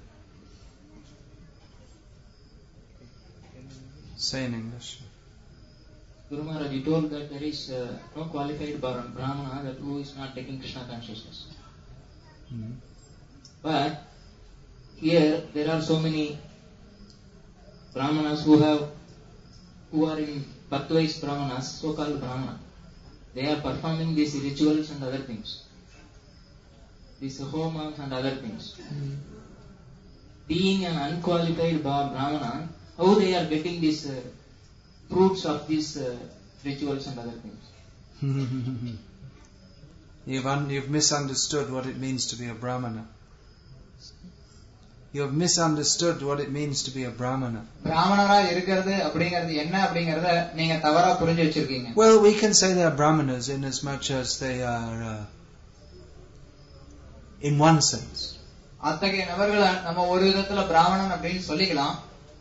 Say in English. Guru Maharaj, you told that there is no qualified Brahmana that who is not taking Krishna consciousness. But here there are so many Brahmanas who are in birthwise Brahmanas, so-called Brahmana. They are performing these rituals and other things, these homas and other things. Being an unqualified Brahmana, how they are getting these fruits of these rituals and other things? You've misunderstood what it means to be a Brahmana. You have misunderstood what it means to be a Brahmana. பிராமணரா இருக்கிறது அப்படிங்கிறது என்ன அப்படிங்கறத நீங்க தவறா புரிஞ்சு வச்சிருக்கீங்க. Well, we can say they are Brahmanas in as much as they are in one sense. அத்தகைய நபர்களை நம்ம ஒரு விதத்துல பிராமணன் அப்படின்னு சொல்லிக்கலாம்.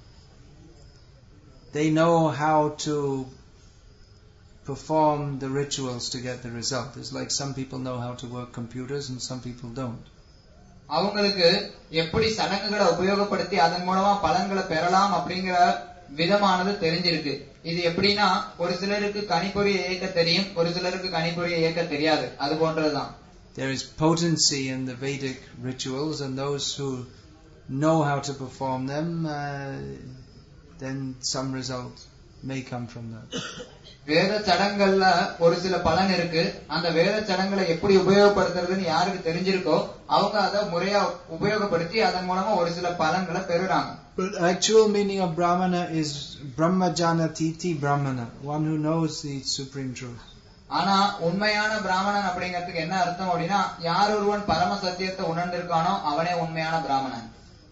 They know how to perform the rituals to get the result. It's like some people know how to work computers and some people don't. அவங்களுக்கு எப்படி சடங்குகளை உபயோகப்படுத்தி அதன் மூலமா பலன்களை பெறலாம் அப்படிங்கிற விதமானது தெரிஞ்சிருக்கு. இது எப்படின்னா ஒரு சிலருக்கு கணிப்பொறியை இயக்க தெரியும், ஒரு சிலருக்கு கணிப்பொறியை இயக்க தெரியாது. அது போன்றதுதான். There is potency in the Vedic rituals, and those who know how to perform them, then some result may come from that. வேத சடங்கள்ல ஒரு சில பலன் இருக்கு. அந்த வேத சடங்களை எப்படி உபயோகப்படுத்துறதுன்னு யாருக்கு தெரிஞ்சிருக்கோ அவங்க அதை முறையா உபயோகப்படுத்தி அதன் மூலமா ஒரு சில பலன்களை பெறுறாங்க. But actual meaning of Brahmana is Brahmajanatiti Brahmana, one who knows the supreme truth. ஆனா உண்மையான பிராமணன் அப்படிங்கிறதுக்கு என்ன அர்த்தம் அப்படின்னா, யார் ஒருவன் பரம சத்தியத்தை உணர்ந்திருக்கானோ அவனே உண்மையான பிராமணன்.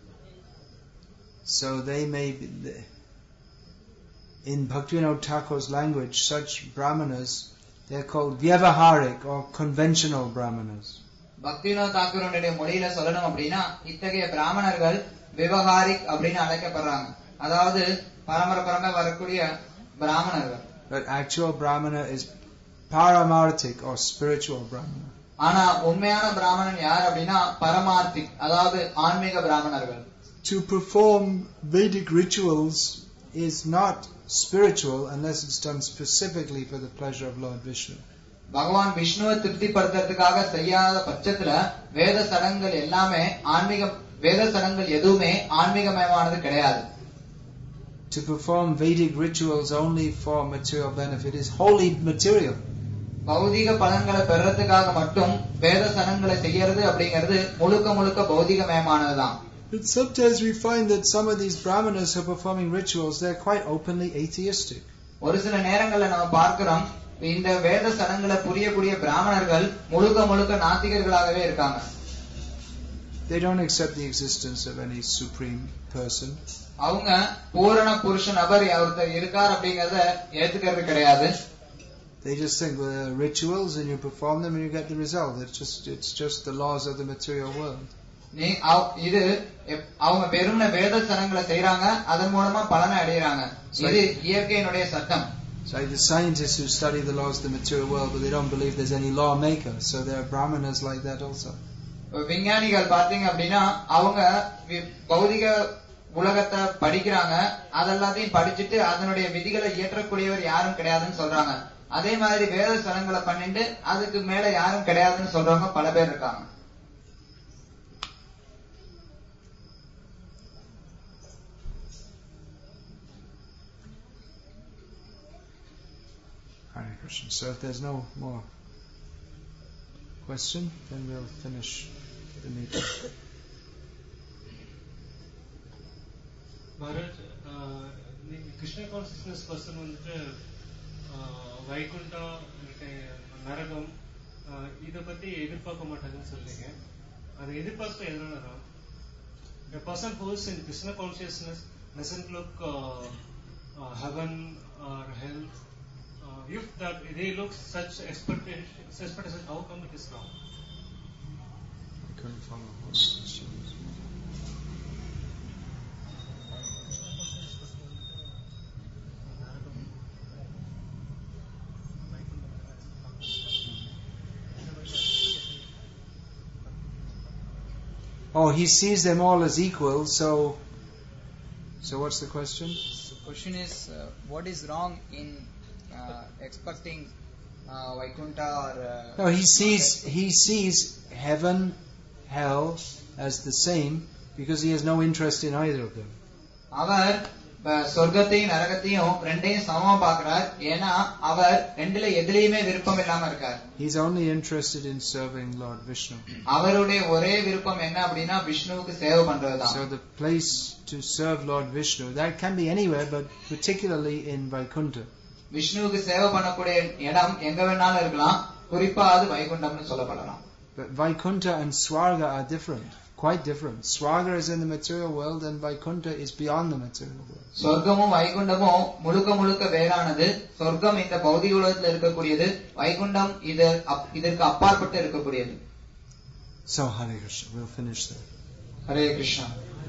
So they may be, in Bhaktivinoda Thakur's language, such Brahmanas, they are called Vyavaharik or conventional Brahmanas. Bhaktivinod தாக்கூருடைய மொழியில சொல்லணும் அப்படின்னா இத்தகைய பிராமணர்கள் விவகாரிக் அப்படின்னு அழைக்கப்படுறாங்க. அதாவது பரம்பரை வரக்கூடிய பிராமணர்கள். But actual Brahmana is Paramarthik or spiritual Brahmana. ஆனா உண்மையான பிராமணன் யார் அப்படின்னா பரமார்த்திக், அதாவது ஆன்மீக பிராமணர்கள். To perform Vedic rituals is not spiritual unless it's done specifically for the pleasure of Lord Vishnu. பகவான் விஷ்ணுவை திருப்திப்படுத்துறதுக்காக செய்யாத பட்சத்துல வேத சடங்குகள் எல்லாமே வேத சடங்குகள் எதுவுமே ஆன்மீகமயமானது கிடையாது. To perform Vedic rituals only for material benefit is wholly material. பௌதிக பலன்களை பெறறதுக்காக மட்டும் வேத சடங்குகளை செய்யறது அப்படிங்கிறது முழுக்க பௌதிகமயமானதுதான். But sometimes we find that some of these Brahmanas who are performing rituals, they're quite openly atheistic. ஒரு சில நேரங்கள்ல நம்ம பார்க்கிறோம், இந்த வேத சடங்குகளை புரியக்கூடிய பிராமணர்கள் முழுக்க நாத்திகர்களாகவே இருக்காங்க. they don't accept the existence of any supreme person. அவங்க பூரண புருஷ நபர் ஒருத்தர் இருக்கார் அப்படிங்கறத ஏத்துக்கிறது கிடையாது. They just think, well, there are rituals and you perform them and you get the result. It's just the laws of the material world. இது அவங்க வெறுமனே வேத சடங்குகளை செய்றாங்க, அதன் மூலமா பலனை அடையறாங்க. இது இயற்கையினுடைய சட்டம். It's like the scientists who study the laws of the material world, but they don't believe there's any lawmaker. So there are brahmanas like that also. விஞ்ஞானிகள் பாத்தீங்க அப்படின்னா அவங்க பௌதிக உலகத்தை படிக்கிறாங்க, அதெல்லாத்தையும் படிச்சுட்டு அதனுடைய விதிகளை இயற்றக்கூடியவர் யாரும் கிடையாதுன்னு சொல்றாங்க. அதே மாதிரி வேத சடங்குகளை பண்ணிட்டு அதுக்கு மேல யாரும் கிடையாதுன்னு சொல்றவங்க பல பேர் இருக்காங்க. Hare Krishna. So if there's no more question, then we'll finish the meeting. Maharaj, Krishna consciousness person வந்துட்டு வைகுண்டா நரகம் இதை பத்தி எதிர்பார்க்க மாட்டாங்கன்னு சொல்றீங்க. அது எதிர்பார்ப்பு எதனால? A person who is in Krishna consciousness doesn't look heaven or hell. If that they look such expectations, how come it is wrong? I couldn't follow. Oh, he sees them all as equal, so what's the question? The question is, what is wrong in expecting Vaikuntha or... No, he sees heaven, hell as the same because he has no interest in either of them. அவர் சொர்க்கத்தையும் நரகத்தையும் ரெண்டையும் சமமா பார்க்கிறார். ஏன்னா அவர் ரெண்டுல எதிலையுமே விருப்பம் இல்லாம இருக்கார். He's only interested in serving Lord Vishnu. அவருடைய ஒரே விருப்பம் என்ன அப்படின்னா விஷ்ணுவுக்கு சேவை பண்றதுதான். So the place to serve Lord Vishnu, that can be anywhere, but particularly in Vaikuntha. விஷ்ணுவுக்கு சேவை பண்ணக்கூடிய இடம் எங்க வேணாலும் இருக்கலாம், குறிப்பா அது வைகுண்டம்னு சொல்லப்படலாம். But Vaikuntha and Swarga are different, quite different. Swarga is in the material world and Vaikuntha is beyond the material world. சொர்க்கமும் வைகுண்டமும் முழுக்க வேறானது. சொர்க்கம் இந்த பௌதிக உலகத்தில் இருக்கக்கூடியது, வைகுண்டம் இதற்கு அப்பாற்பட்டு இருக்கக்கூடியது. So Hare Krishna, we'll finish there. Hare Krishna.